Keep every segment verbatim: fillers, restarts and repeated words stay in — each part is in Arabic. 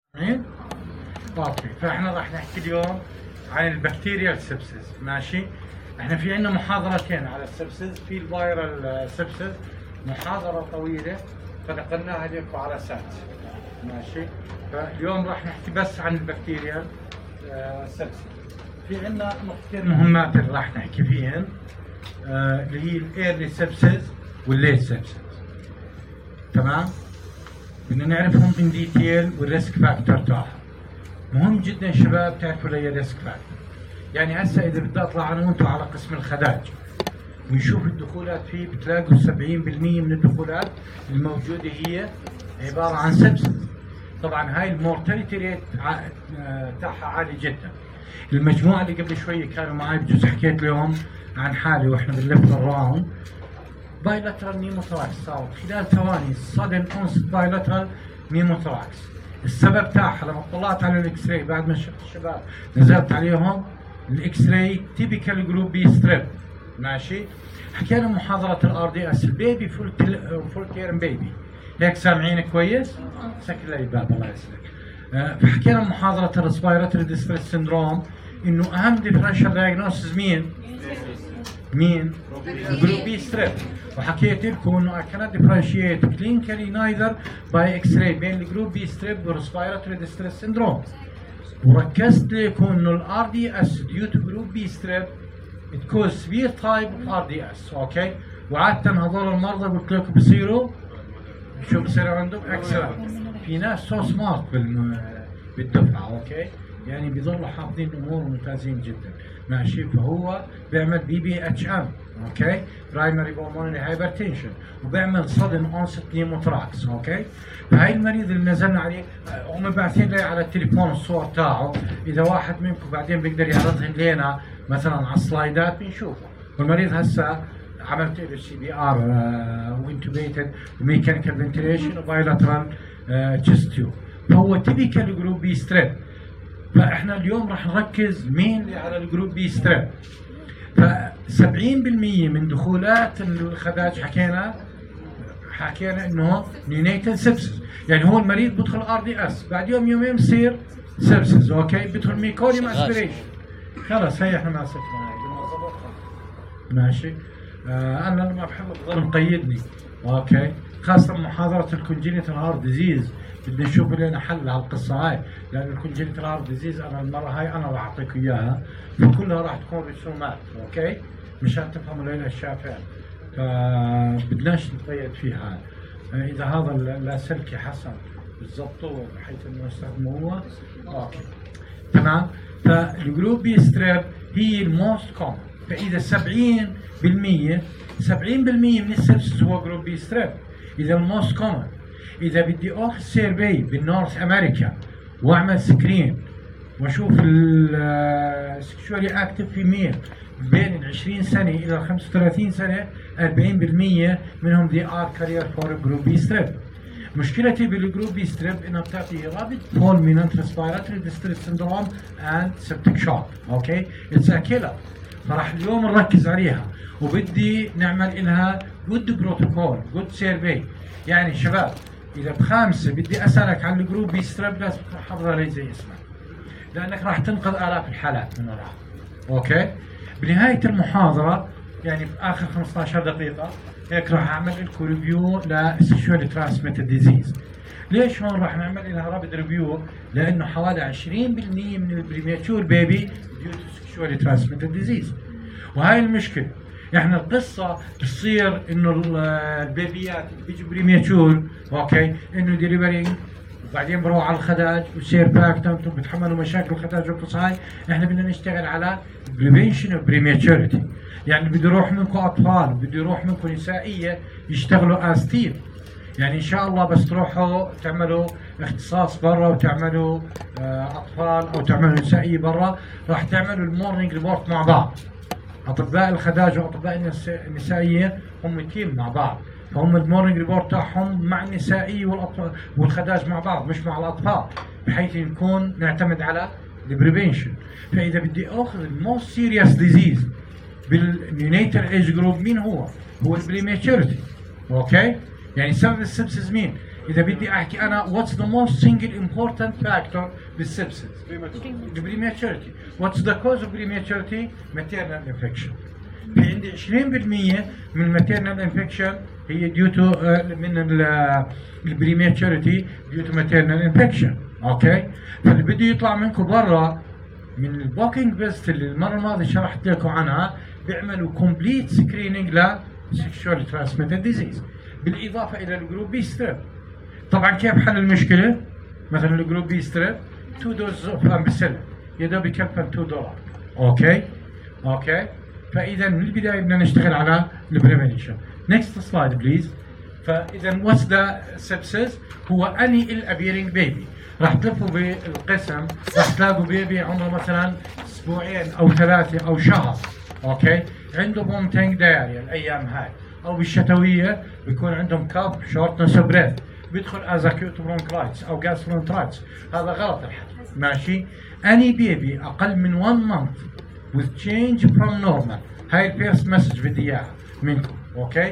جميل؟ اوكي، فاحنا راح نحكي اليوم عن البكتيريال سبسس. ماشي؟ احنا في عندنا محاضرتين على السبسس، في الفيرال سبسس محاضرة طويلة فنقلناها لكم على سات. ماشي؟ فاليوم راح نحكي بس عن البكتيريال سبسس. في عندنا نقطتين مهمات اللي راح نحكي فيهن، آه، اللي هي الايرلي سبسس والليت سبسس. تمام؟ بدنا نعرفهم ان ديتيل والريسك فاكتور تاعهم. مهم جدا شباب تعرفوا لي الريسك فاكتور. يعني هسه اذا بدي اطلع انا وانتم على قسم الخداج ونشوف الدخولات فيه، بتلاقوا سبعين بالمئة من الدخولات الموجوده هي عباره عن سبسس. طبعا هاي المورتاليتي ريت تاعها عالي جدا. المجموعه اللي قبل شويه كانوا معي بجوز حكيت لهم عن حالي واحنا بنلف الراوند بايلاترال نيموثراكس صارت خلال ثواني صدم اونس بايلاترال نيموثراكس. السبب تاعها لما طلعت على الاكس راي بعد ما شفت الشباب نزلت عليهم الاكس راي تيبيكال جروب بي ستريب. ماشي؟ حكينا محاضرة الار دي اس البيبي فول فول تيرم بيبي، هيك سامعين كويس؟ سكر لي الباب الله يسلمك. أه فحكينا محاضرة الريسبيراتوري ديستريس سندروم انه اهم ديفرنشال دايجنوستس مين؟ مين؟ جروب بي ستريب. وحكيت لكم انه I cannot differentiate clinically neither by X-ray بين الجروب بي ستريب والريسبيراتوري ديستريس سندروم. وركزت لكم انه الار دي اس due to جروب بي ستريب it cause severe type of ار دي اس. اوكي؟ وعادة هذول المرضى قلت لكم بصيروا شو بصير عندهم؟ اكسلنت. في ناس سو سمارت بالدفعة. اوكي؟ يعني بيضلوا حافظين امور ممتازين جدا. ماشي؟ فهو بيعمل بي بي اتش ام، اوكي؟ برايمري بولمونري هايبرتنشن، وبيعمل صدم اونست نيموثراكس. اوكي؟ فهي المريض اللي نزلنا عليه هم باعثين لي على التليفون الصور تاعه، اذا واحد منكم بعدين بيقدر يعرضهن لنا مثلا على السلايدات بنشوفه. والمريض هسه عملت له سي بي ار وانتوبيتد وميكانيكال فنتيليشن وبايلاترال تشست تيوب. فهو تيبيكال جروب بي ستريب. فاحنا اليوم راح نركز مين على الجروب بي ستريب. ف سبعين بالمئة من دخولات الخداج حكينا حكينا انه نيونيتال سبسس، يعني هو المريض بدخل ار دي اس بعد يوم يومين بصير سبسس. اوكي؟ بدخل ميكونيوم اسبريشن. خلص هي احنا ماسكنا ماشي. آه انا ما بحب الظل مقيدني. اوكي؟ خاصة محاضرة الكونجينيتال هارت ديزيز بدنا نشوف لنا حل على القصة هاي، لأن الكونجينيتال هارت ديزيز أنا المرة هاي أنا راح أعطيك إياها فكلها راح تكون رسومات. أوكي؟ مشان تفهموا لنا الأشياء فعلا. فبدناش نقيد فيها. إذا هذا اللاسلكي حسن بالضبط بحيث إنه نستخدمه هو. أوكي. تمام؟ فالجروب بي ستريب هي الموست كومن. فإذا سبعين بالمئة سبعين بالمئة من السبسس هو جروب بي ستريب. إذا الموست كومن. إذا بدي أخذ سيرفي بالنورث أمريكا وأعمل سكرين وأشوف السكشوالي أكتف فيميل بين ال عشرين سنة إلى ال خمسة وثلاثين سنة أربعين بالمئة منهم they are career for group B strep. مشكلتي بالجروب بي ستريب انها بتعطي rapid fulminant respiratory distress syndrome and septic shock. اوكي؟ اتس ا كيلر. فراح اليوم نركز عليها وبدي نعمل لها جود بروتوكول جود سيرفي. يعني شباب اذا بخامسه بدي اسالك عن الجروب بي ستريب لازم تحضرها لي زي اسمك، لانك راح تنقذ الاف الحالات من وراها. اوكي؟ بنهايه المحاضره يعني في اخر خمسة عشر دقيقه هيك راح اعمل لكم ريفيو لسكشوالي ترانسميتد ديزيز. ليش هون راح نعمل لها رابد ريفيو؟ لانه حوالي عشرين بالمئة من البريماتور بيبي ديو تو سكشوالي ترانسميتد ديزيز. وهاي المشكله. احنا القصه بتصير انه البيبيات اللي بيجوا بريماتور اوكي انه ديليفرينج وبعدين بروح على الخداج ويصير باكتنت وبتحملوا مشاكل الخداج والقصه هاي. احنا بدنا نشتغل على بريفنشن اوف بريماتوريتي. يعني بده يروح منكم اطفال بده يروح منكم نسائيه يشتغلوا از تيم. يعني ان شاء الله بس تروحوا تعملوا اختصاص برا وتعملوا اطفال او تعملوا نسائيه برا راح تعملوا المورنينج ريبورت مع بعض. اطباء الخداج واطباء النسائيه هم تيم مع بعض، فهم المورنينج ريبورت تاعهم مع النسائيه والاطفال والخداج مع بعض مش مع الاطفال، بحيث نكون نعتمد على البريفنشن. فاذا بدي اخذ الموست سيريس ديزيز بالنيونيتال ايج جروب مين هو؟ هو البريماتوريتي. اوكي؟ يعني سبب السبسس مين؟ اذا بدي احكي انا what's the most single important factor بالسبسس؟ البريماتشورتي. what's the cause of prematurity؟ maternal infection. في عندي عشرين بالمئة من الماتيرنال انفكشن هي due to uh, من البريماتشورتي due to maternal infection. اوكي؟ فاللي بده يطلع منكم برا من البوكينج فيست اللي المره الماضيه شرحت لكم عنها بيعملوا كومبليت سكريننج ل sexually transmitted disease بالاضافه الى الجروب بي ستريب. طبعا كيف حل المشكله؟ مثلا الجروب بي ستريب تو دوز اوف امبسيلين يا دوب يكفل اتنين دولار. اوكي؟ اوكي؟ فاذا من البدايه بدنا نشتغل على البريفنشن. نكست سلايد بليز. فاذا واتس ذا سبسس؟ هو اني الابيرنج بيبي. راح تلفوا بالقسم راح تلاقوا بيبي عمره مثلا اسبوعين او ثلاثه او شهر. اوكي؟ عنده بومتنج دايريا الايام هاي، او بالشتويه بيكون عندهم كاب شورتنس اوف بريث، بيدخل از اكيوت برونكرايتس او جاسترونترايتس. هذا غلط الحكي. ماشي؟ اني بيبي اقل من واحد month with change from normal. هاي الفيرست مسج بدي اياها منكم. اوكي؟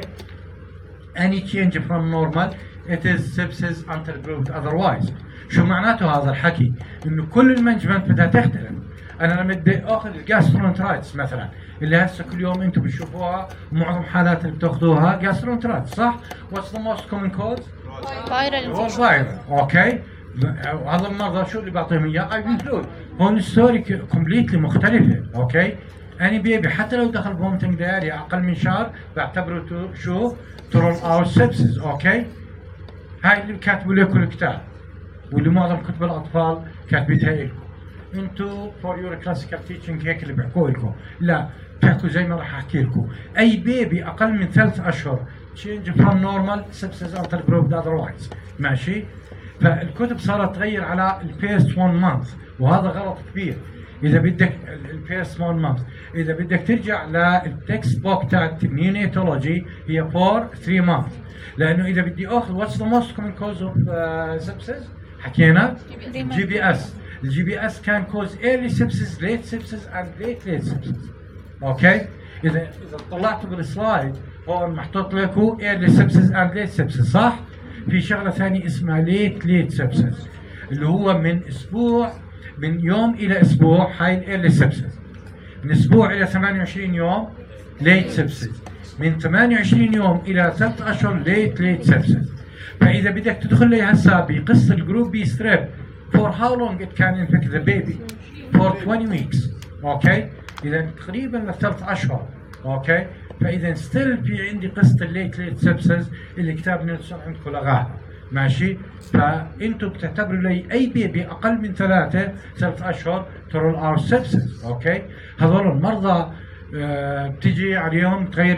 any change from normal it is sepsis until proved otherwise. شو معناته هذا الحكي؟ انه كل المانجمنت بدها تختلف. انا لما بدي اخذ الجاسترونترايتس مثلا اللي هسه كل يوم انتم بتشوفوها، معظم حالات اللي بتاخذوها جاسترونترايتس، صح؟ what's the most common cause؟ فايرال هو الفايرال. اوكي؟ هذا المرضى شو اللي بعطيهم اياه؟ اي فلويد. هون الستوري كومبليتلي مختلفه. اوكي؟ اني بيبي حتى لو دخل بومتنج دايريا اقل من شهر بعتبره شو؟ ترول اوت سبسس. اوكي؟ هاي اللي كاتبوا لكم الكتاب واللي معظم كتب الاطفال كاتبتها لكم. انتو فور يور كلاسيكال تيتشنج هيك اللي بيحكوا لكم، لا بتحكوا زي ما راح احكي لكم. اي بيبي اقل من ثلاث اشهر تشينج فروم نورمال سبسس انتل بروفد اذروايز. ماشي؟ فالكتب صارت تغير على الفيرست واحد مانث، وهذا غلط كبير. اذا بدك الفيرست واحد مانث، اذا بدك ترجع للتكست بوك تاعت النيونيتولوجي هي فور ثلاثة مانث، لانه اذا بدي اخذ واتس ذا موست كومن كوز اوف سبسس حكينا جي بي اس. الجي بي اس كان كوز ايرلي سبسس، ليت سبسس اند ليت ليت سبسس. اوكي؟ اذا اذا طلعتوا بالسلايد هون محطوط لكم ايرلي سبسس اند ليت سبسس، صح؟ في شغله ثانيه اسمها ليت ليت سبسس اللي هو من اسبوع، من يوم الى اسبوع هاي الايرلي سبسس، من اسبوع الى ثمانية وعشرين يوم ليت سبسس، من ثمانية وعشرين يوم الى ثلاث اشهر ليت ليت سبسس. فاذا بدك تدخل لي هسه بقصه الجروب بي ستريب for how long it can infect the baby for twenty weeks. اوكي؟ اذا تقريبا لثلاث اشهر. اوكي؟ فاذا ستيل في عندي قصه الليت ليت سبسس اللي كتاب نيلسون عندكم لغاها. ماشي؟ فانتم بتعتبروا لي اي بيبي اقل من ثلاثه ثلاث اشهر ترول اور سبسس. اوكي؟ هذول المرضى آه بتيجي عليهم تغير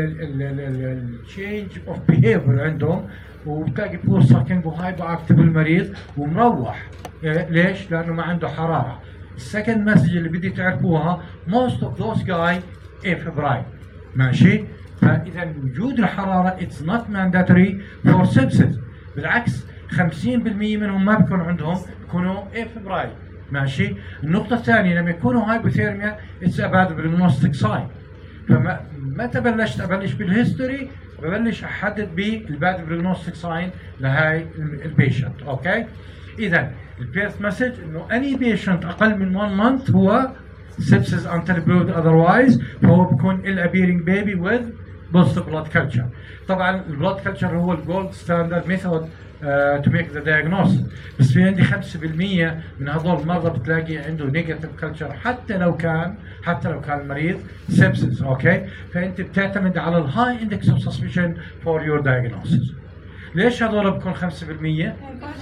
التشينج اوف بيهيفير عندهم، وبتلاقي بور ساكنج وهايبو اكتف المريض ومروح. ليش؟ لانه ما عنده حراره. السكند مسج اللي بدي تعرفوها most of those guys افبرايل. ماشي؟ فاذا وجود الحراره it's not mandatory for sepsis. بالعكس خمسين بالمئة منهم ما بيكون عندهم، بيكونوا افبرايل. ماشي؟ النقطه الثانيه لما يكونوا هايبوثيرميا it's a bad prognostic sign. فما متى بلشت ابلش بالهيستوري؟ ببلش احدد بالباد بريجنوستيك ساين لهاي البيشنت. اوكي؟ اذا الفيرست مسج انه اني بيشنت اقل من واحد مانث هو sepsis until proved otherwise، فهو بكون الابيرنج بيبي with positive blood culture. طبعا البلود كلتشر هو الجولد ستاندرد ميثود تو ميك ذا diagnosis، بس في عندي خمسة بالمئة من هذول المرضى بتلاقي عنده نيجاتيف كلتشر حتى لو كان حتى لو كان المريض سبسس. اوكي؟ فانت بتعتمد على الهاي اندكس اوف سسبشن فور يور diagnosis. ليش هذول بكون خمسة بالمئة؟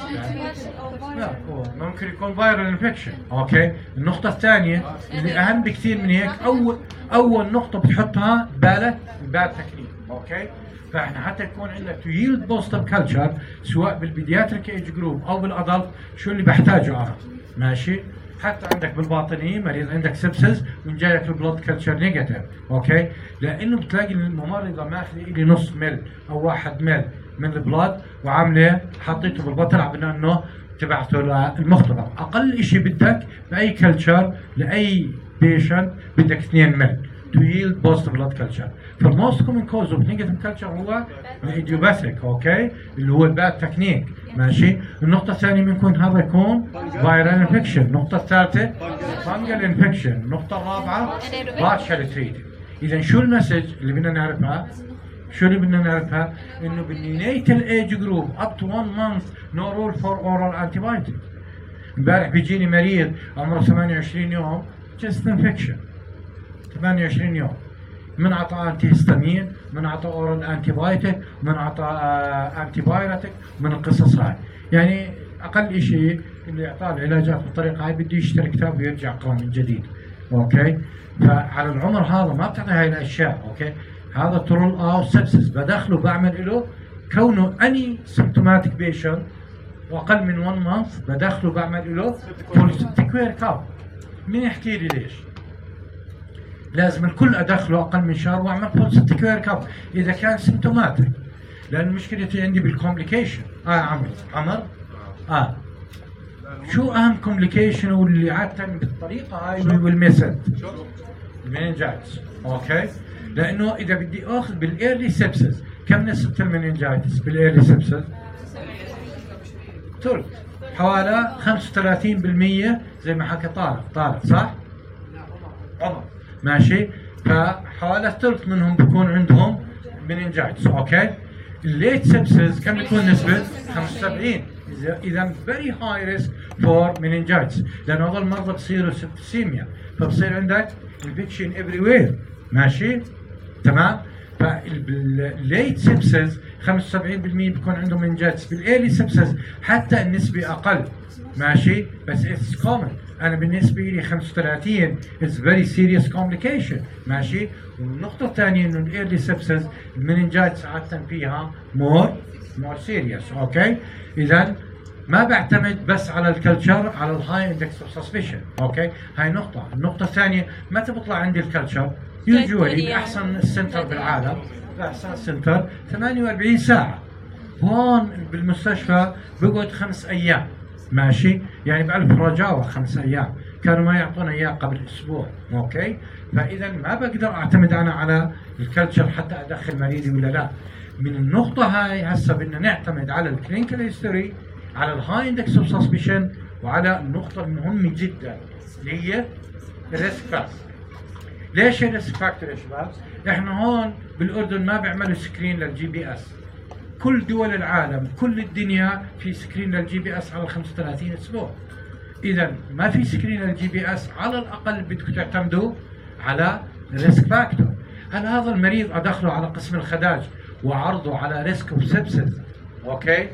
لا هو ممكن يكون فايرال انفكشن. اوكي؟ النقطة الثانية اللي أهم بكثير من هيك، أول أول نقطة بتحطها بالك الباد تكنيك. اوكي؟ فاحنا حتى يكون عندنا تو ييلد بوزيتيف كلتشر سواء بالبيدياتريك ايج جروب أو بالأدلت، شو اللي بحتاجه أنا؟ ماشي؟ حتى عندك بالباطنية مريض عندك سبسس وجايك البلود كلتشر نيجاتيف. اوكي؟ لأنه بتلاقي الممرضة ماخذة إلي نص مل أو واحد مل من البلاد وعامله حطيته بالبطن على انه تبعته للمختبر. اقل شيء بدك باي كلتشر لاي بيشنت بدك اثنين مل. to yield positive blood culture. فالموست كومن كوز اوف نيجاتيف كلتشر هو الايديوباثيك، اوكي، اللي هو الباد تكنيك، ماشي. النقطة الثانية ممكن هذا يكون فايرال انفكشن. النقطة الثالثة فانجل انفكشن. النقطة الرابعة بارشال تريتد. إذا شو المسج اللي بدنا نعرفها؟ شو اللي بدنا نعرفها؟ إنه بالنينيتال ايج جروب up to one month no rule for oral antibiotic. امبارح بيجيني مريض عمره ثمانية وعشرين يوم chest infection، ثمانية وعشرين يوم، من عطى انتي هيستامين، من عطى اورال انتي بايوتيك، من عطى انتي بايوتيك، من القصص هاي. يعني اقل شيء اللي اعطاه العلاجات بالطريقه هاي بده يشتري كتاب ويرجع يقرا من جديد، اوكي. فعلى العمر هذا ما بتعطي هاي الاشياء، اوكي. هذا ترول او سبسس بدخله بعمل له كونه اني سيمتوماتيك بيشنت واقل من one month بدخله بعمل له بوليسيتيكوير كاب. مين يحكي لي ليش؟ لازم الكل ادخله اقل من شهر واعمل بوليسيتيكوير كاب اذا كان سيمتوماتيك، لان مشكلتي عندي بالكومبليكيشن. اه عمر عمر اه شو اهم كومبليكيشن واللي عاده بالطريقه هاي والميثود؟ المننجايتس، اوكي. لانه اذا بدي اخذ بالايرلي سبسس، كم نسبه المننجايتس بالايرلي سبسس؟ ثلث، حوالي خمسة وثلاثين بالمئة زي ما حكى طارق. طارق صح؟ عمر ماشي. فحوالي الثلث منهم بيكون عندهم مننجايتس، اوكي. الليت سبسس كم بيكون نسبة؟ خمسة وسبعين. اذا فيري هاي ريسك فور مننجايتس، لان هذول المرضى بصيروا سبتسيميا، فبصير عندك انفكشن افري وير، ماشي تمام. فالليت سبسس خمسة وسبعين بالمئة بيكون عندهم مننجايتس، بالايرلي سبسس حتى النسبة اقل، ماشي. بس اتس كومن. انا بالنسبه لي خمسة وثلاثين اتس فيري سيريس كومبليكيشن، ماشي. والنقطه الثانيه انه الايرلي سبسس المننجايتس عاده فيها مور مور سيريس، اوكي. اذا ما بعتمد بس على الكلتشر، على الهاي اندكس اوف سسبشن، اوكي. هاي نقطه. النقطه الثانيه متى بطلع عندي الكلتشر؟ يوجوالي باحسن السنتر بالعالم، باحسن سنتر ثمانية وأربعين ساعه. هون بالمستشفى بقعد خمس ايام، ماشي. يعني بألف رجاوة خمس أيام، كانوا ما يعطونا إياه قبل أسبوع، أوكي. فإذا ما بقدر أعتمد أنا على الكلتشر حتى أدخل مريضي ولا لا. من النقطة هاي هسه بدنا نعتمد على الكلينيكال هيستوري، على الهاي اندكس اوف سسبشن، وعلى النقطة المهمة جدا اللي هي الريسك فاكتور. ليش الريسك فاكتور يا شباب؟ احنا هون بالأردن ما بيعملوا سكرين للجي بي اس. كل دول العالم، كل الدنيا في سكرين للجي بي اس على خمسة وثلاثين اسبوع. اذا ما في سكرين للجي بي اس، على الاقل بدكم تعتمدوا على ريسك فاكتور. انا هذا المريض ادخله على قسم الخداج وعرضه على ريسك اوف سبسس، اوكي،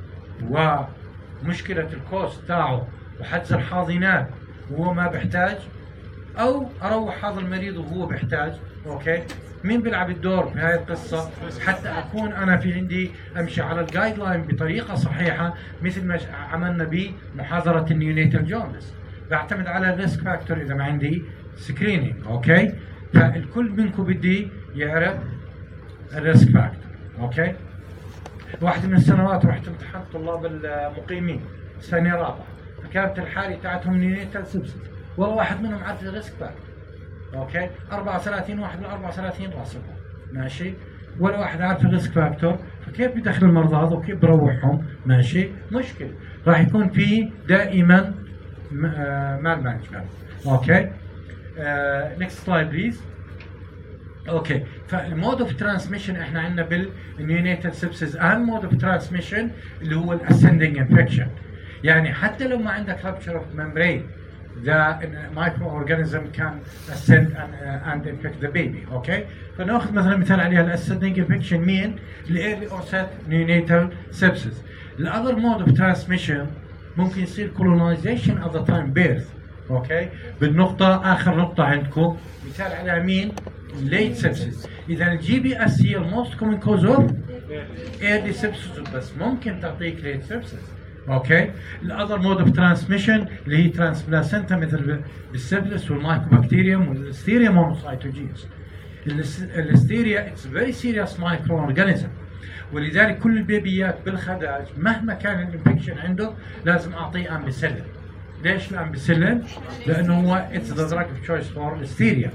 ومشكله الكوست تاعه وحجز الحاضنات وهو ما بيحتاج، او اروح هذا المريض وهو بيحتاج، اوكي. مين بيلعب الدور في هاي القصة؟ حتى أكون أنا في عندي أمشي على الجايد لاين بطريقة صحيحة، مثل ما عملنا بمحاضرة النيونيتال جوندس. بعتمد على الريسك فاكتور إذا ما عندي سكرينينج، أوكي. فالكل منكم بدي يعرف الريسك فاكتور، أوكي. واحدة من السنوات رحت امتحنت طلاب المقيمين سنة رابعة، فكانت الحالة تاعتهم نيونيتال سبسس، والله واحد منهم عارف الريسك فاكتور، اوكي. أربعة وثلاثين واحد من أربعة وثلاثين راسبهم، ماشي. ولا واحد عارف الريسك فاكتور، فكيف بدخل المرضى هذا وكيف بروحهم؟ ماشي، مشكلة. راح يكون في دائما مال مانجمنت، اوكي. نكست سلايد بليز. اوكي. فالمود اوف ترانسميشن احنا عندنا بالنيونيتال سبسس اهم مود اوف ترانسميشن اللي هو الاسندنج انفكشن. يعني حتى لو ما عندك رابتشر اوف ممبرين، the microorganism can ascend and, uh, and infect the baby، اوكي. فناخذ مثلا مثال عليها الاسندنج انفكشن مين؟ الايرلي اونست نيونيتال سبسس. الاذر مود اوف ترانسميشن ممكن يصير colonization at the time birth، اوكي. بالنقطة اخر نقطة عندكم مثال عليها مين؟ late sepsis. اذا الجي بي اس هي الموست كومن كوز اوف ايرلي سبسس، بس ممكن تعطيك late sepsis، اوكي. الاذر مود اوف ترانسميشن اللي هي ترانسبلاسنتا مثل السيفلس والمايكوبكتيريوم والستيريا مونوسايتوجينز. الستيريا اتس فيري سيريس مايكرو اورجانيزم، ولذلك كل البيبيات بالخداج مهما كان الانفكشن عنده لازم اعطيه امبيسيلين. ليش الامبيسيلين؟ لانه هو اتس ذا دراج اوف تشويس فور الستيريا.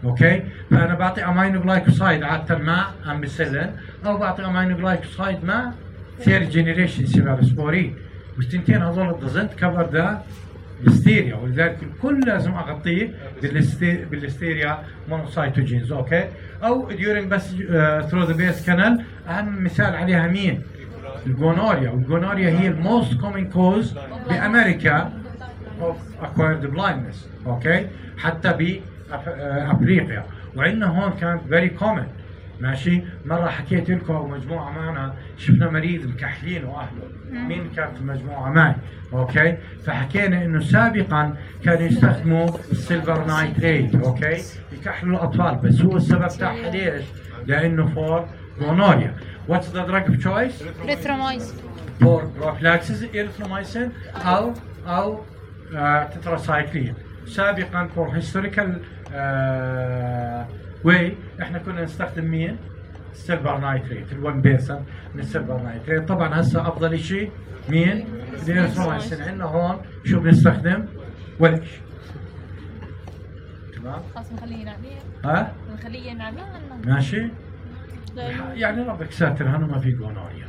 اوكي. فانا بعطي امينو جلايكوسايد عاده مع امبيسيلين، او بعطي امينو جلايكوسايد مع ثيرد جنريشن سيفالوسبورين، والتنتين هذول دزنت كفر ذا الستيريا، ولذلك الكل لازم اغطيه بالستيريا مونوسايتوجينز. اوكي. او during بس ثرو ذا بيس كانال. اهم مثال عليها مين؟ الجونوريا، والجونوريا هي الموست كومن كوز بامريكا اوف اكوايرد بلايندنس. اوكي. حتى بافريقيا، وعندنا هون كانت فيري كومن. ماشي. مره حكيت لكم مجموعه معنا شفنا مريض مكحلين واهله. مين كانت المجموعه معي؟ اوكي. فحكينا انه سابقا كانوا يستخدموا السيلفر نايتريت. اوكي. يكحلوا الاطفال، بس هو السبب تاعها ليش؟ لانه فور جونوريا. What's the drug of choice? Erythromycin. For prophylaxis erythromycin او او تتراسايكلين. سابقا for historical واي احنا كنا نستخدم مين؟ السيلفر نايتريت، ال1% من السيلفر نايتريت. طبعا هسه افضل شيء مين؟ الإيريثرومايسين. عندنا هون شو بنستخدم؟ ولا شيء. تمام؟ خلاص نخليه ينعميه. ها؟ نخليه ينعميه ماشي؟ يعني ربك ساتر هنا ما في جونوريا.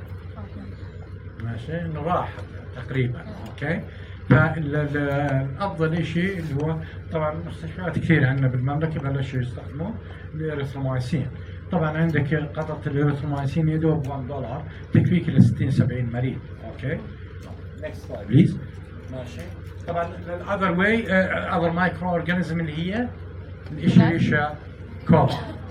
ماشي؟ انه راح تقريبا. اوكي؟ فالافضل شيء اللي هو طبعا مستشفيات كثير عندنا بالمملكه بلشوا يستخدموا الإيريثرومايسين. طبعا عندك قطعه الإيريثرومايسين يدوب واحد دولار تكفيك ل ستين سبعين مريض. اوكي. نكست سلايد بليز. ماشي. طبعا الاذر واي اذر مايكرو اورجانيزم اللي هي الاشيريشيا كولا.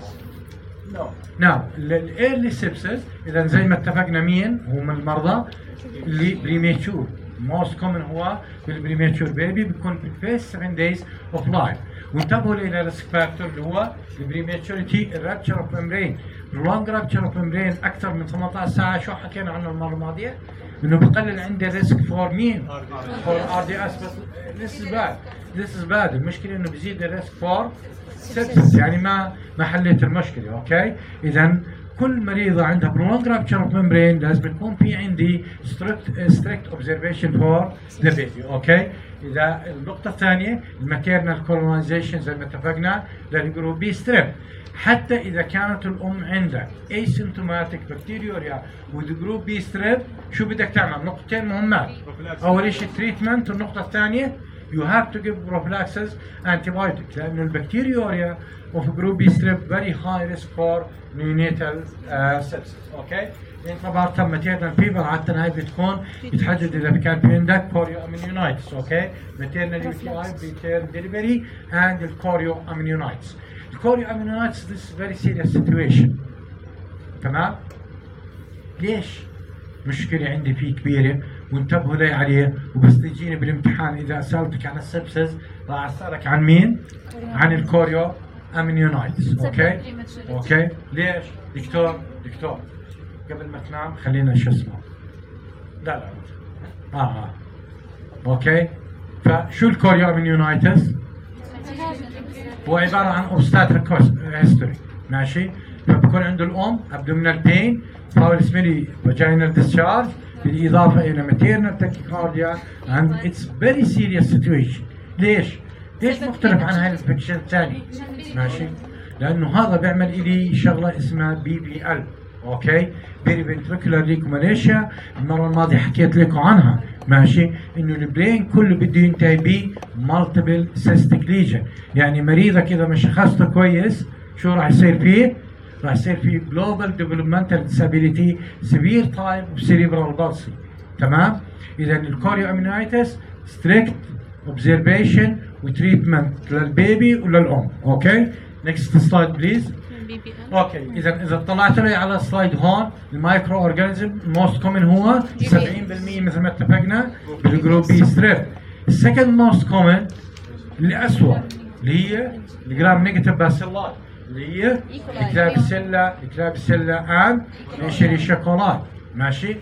نو نعم. الايرلي سيبسس اذا زي ما اتفقنا مين هم المرضى اللي بريميتشور. موست كومن هو بالبريميتشور بيبي بيكون بالفيس سبعة دايز اوف لايف. وانتبهوا الى الريسك فاكتور اللي هو البريميتشورتي، الرابتشر اوف ممبرين. اللونج رابتشر اوف ممبرين اكثر من ثمانية عشر ساعه. شو حكينا عنه المره الماضيه؟ انه بقلل عندي الريسك فور مين؟ فور ار دي اس. بس ذس از باد ذس از باد المشكله انه بزيد الريسك فور سيبسس. يعني ما ما حليت المشكله. اوكي. اذا كل مريضه عندها prolonged rupture of membrane لازم يكون في عندي strict strict observation for the baby. اوكي. اذا النقطه الثانيه الماتيرنال colonization زي ما اتفقنا للجروب بي ستريب. حتى اذا كانت الام عندها asymptomatic bacteriuria with جروب بي ستريب شو بدك تعمل؟ نقطتين مهمات. اول شيء تريتمنت، والنقطه الثانيه you have to give prophylaxis antibiotics لانه البكتيريوريا of group B strep very high risk for neonatal uh, sepsis. اوكي. انت تم ماتيرنال فيبر عاده هاي بتكون بتحدد اذا كان في عندك كوريو اميونايتس. اوكي. ماتيرنال يو تي اي بريتيرم ديليفري اند الكوريو اميونايتس. الكوريو اميونايتس this is very serious situation. تمام؟ ليش؟ مشكله عندي فيه كبيره وانتبهوا لي عليه، وبس تجيني بالامتحان اذا سالتك عن السبسز راح اسالك عن مين؟ عن الكوريو اميونايتس. اوكي. اوكي. ليش؟ دكتور دكتور قبل ما تنام خلينا شو اسمه؟ لا لا اه اه اوكي. فشو الكوريو اميونايتس؟ هو عباره عن اوبستاتريك هيستوري. ماشي. فبكون عنده الام ابدومينال بين، فاول سميلي فاجينال ديسشارج، بالاضافه الى ماتيرنال تاكيكارديا and it's very serious situation. ليش؟ ليش مختلف عن هاي الانفكشن الثاني؟ ماشي؟ لانه هذا بيعمل الي شغله اسمها بي بي ال. اوكي؟ بيري فنتريكولار ليكوماليشيا. المره الماضيه حكيت لكم عنها. ماشي؟ انه البرين كله بده ينتهي ب مالتيبل سيستيك ليجن. يعني مريضك اذا ما شخصته كويس شو راح يصير فيه؟ راح يصير في جلوبال ديفلوبمنتال ديسابيليتي سيفير تايب اوف سيريبرال بالسي. تمام؟ اذا الكوريو اميونايتس ستريكت اوبزرفيشن وتريتمنت للبيبي وللام. اوكي؟ نكست سلايد بليز. اوكي. اذا اذا طلعت لي على السلايد هون المايكرو اورجانيزم الموست كومن هو سبعين بالمئة مثل ما اتفقنا بالجروب بي ستريب. السكند موست كومن اللي اسوء اللي هي الجرام نيجاتيف باسيلاي اللي هي الكلابسيلا الكلابسيلا اند ايشيريشيا كولاي. ماشي.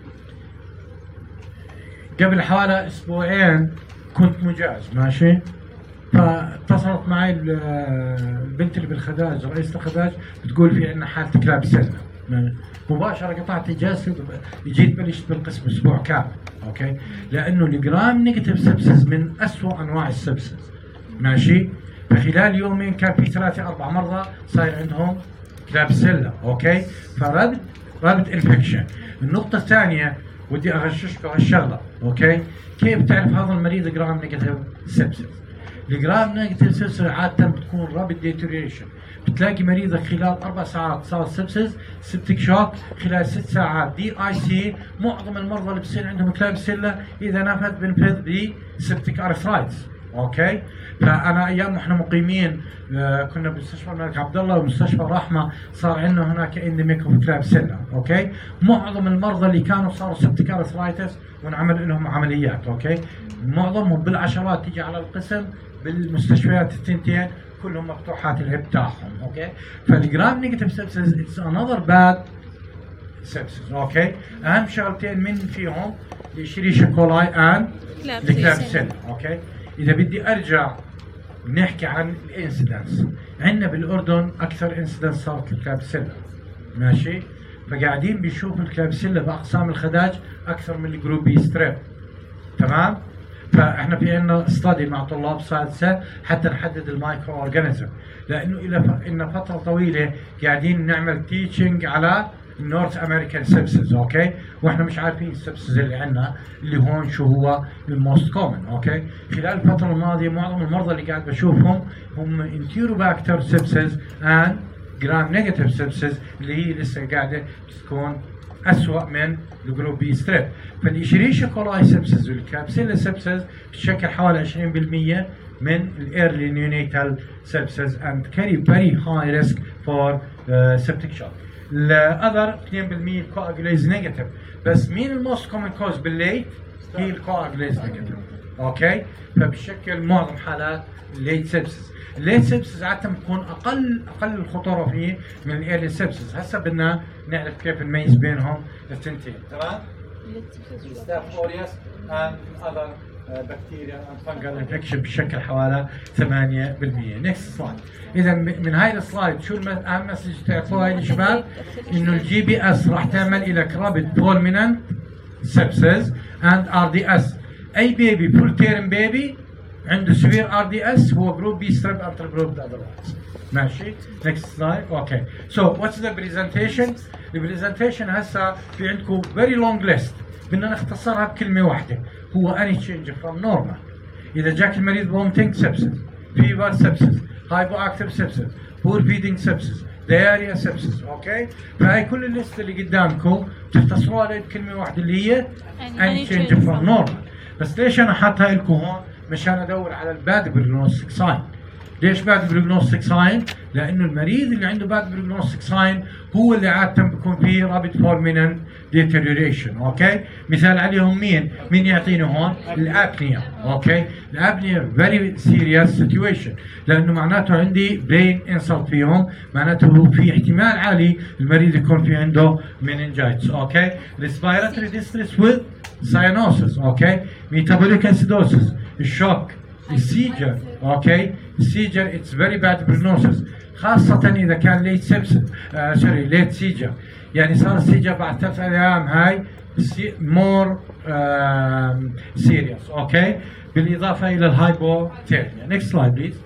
قبل حوالي اسبوعين كنت مجاز. ماشي. فاتصلت معي البنت اللي بالخداج رئيسة الخداج بتقول في عندنا حالة كلابسيلا. مباشرة قطعت اجازتي جيت بلشت بالقسم اسبوع كامل. اوكي. لانه الجرام نيجاتيف سبسس من اسوء انواع السبسس. ماشي. فخلال يومين كان في ثلاثة أربع مرضى صاير عندهم كلابسيلا. أوكي، فربط ربط انفكشن. النقطة الثانية ودي أغششكم هالشغلة. أوكي، كيف تعرف هذا المريض جرام نيجاتيف سبسس؟ الجرام نيجاتيف سبسس عادة بتكون رابط ديتوريشن. بتلاقي مريضك خلال أربع ساعات صار سبسس، سبتك شوك، خلال ست ساعات دي اي سي. معظم المرضى اللي بصير عندهم كلابسيلا إذا نفذ بنفذ بسبتك ارثرايتس. اوكي، فانا ايام واحنا مقيمين آه كنا بمستشفى الملك عبد الله ومستشفى الرحمه صار عندنا هناك انديميك اوف كلابسيلا. اوكي، معظم المرضى اللي كانوا صاروا سبتك ارثرايتس ونعمل لهم عمليات. اوكي، معظمهم بالعشرات تيجي على القسم بالمستشفيات التنتين كلهم مفتوحات الهب تاعهم. اوكي، فالجرام نيجاتيف سبسس اتس انذر باد سبسس. اوكي، اهم شغلتين من فيهم الشريشه كولاي ان الكلابسيلا. اوكي، إذا بدي أرجع نحكي عن الانسيدنس، عندنا بالأردن أكثر انسيدنس صارت الكلابسيلا. ماشي، فقاعدين بنشوف الكلابسيلا بأقسام الخداج أكثر من الجروب بي ستريب. تمام؟ فإحنا في عندنا ستادي مع طلاب سادسة حتى نحدد المايكرو أورجانيزم، لأنه إلى ف... إن فترة طويلة قاعدين نعمل تيتشنج على النورث امريكان سبسز. اوكي، واحنا مش عارفين السبسز اللي عندنا اللي هون شو هو الموست كومن. اوكي، خلال الفتره الماضيه معظم المرضى اللي قاعد بشوفهم هم انتيروباكتر سبسز اند جرام نيجاتيف سبسز اللي هي لسه قاعده تكون اسوء من الجروب بي ستريب. فالإشريشيا كولاي سبسز والكلابسيلا سبسز بتشكل حوالي عشرين بالمئة من الايرلي نيونيتال سبسز اند كاري فيري هاي ريسك فور سبتيك شوك. الاذر اثنين بالمئة الكواجوليز نيجاتيف. بس مين الموست كومن كوز بالليت؟ هي الكواجوليز نيجاتيف. اوكي، فبشكل معظم حالات الليت سبسس. الليت سبسس عاده بتكون اقل اقل الخطوره فيه من الايرلي سبسس. هسه بدنا نعرف كيف نميز بينهم الثنتين. تمام؟ ستاف اوريوس اند اذر بكتيريا اند فانجل انفكشن بشكل حوالي ثمانية بالمئة. نكست سلايد. اذا من هاي السلايد شو اهم مسج تعرفوها يا شباب؟ انه الجي بي اس راح تعمل لك رابط فولميننت سبسز اند ار دي اس. اي بيبي فول تيرم بيبي عنده سيفير ار دي اس هو جروب بي ستريب انتر جروب اذروايز. ماشي، نكست سلايد. اوكي، سو واتس ذا بريزنتيشن؟ البريزنتيشن هسه في عندكم فيري لونج ليست بدنا نختصرها بكلمه واحده، هو اني تشينج فروم نورمال. اذا جاك المريض فومتنج سبسس، فيفر سبسس، هايبو اكتيف سبسس، بور فيدنج سبسس، دياريا سبسس. اوكي، فهي كل الليست اللي قدامكم تختصروها بكلمه واحده اللي هي اني تشينج فروم نورمال. بس ليش انا حاطها لكم هون؟ مشان ادور على الباد بروجنوستيك ساين. ليش باد بروجنوستيك ساين؟ لانه المريض اللي عنده باد بروجنوستيك ساين هو اللي عاده بيكون فيه رابط فورميننت ديتيريوريشن. اوكي، مثال عليهم مين؟ مين يعطيني هون؟ الابنيا. اوكي، الابنيا فيري سيريس سيتويشن لانه معناته عندي برين انسلت فيهم، معناته في احتمال عالي المريض يكون في عنده مننجايتس. اوكي، ريسبيراتوري ديستريس وذ ساينوسس. اوكي، ميتابوليك اسيدوسس، الشوك، السيجر. اوكي، السيجر اتس فيري باد بروجنوسيس خاصة إذا كان ليت سبس آه سوري ليت سيجر، يعني صار السيجر بعد ثلاث أيام هاي مور سيريس. اوكي، بالإضافة إلى الهايبوثيرميا. نكست سلايد بليز.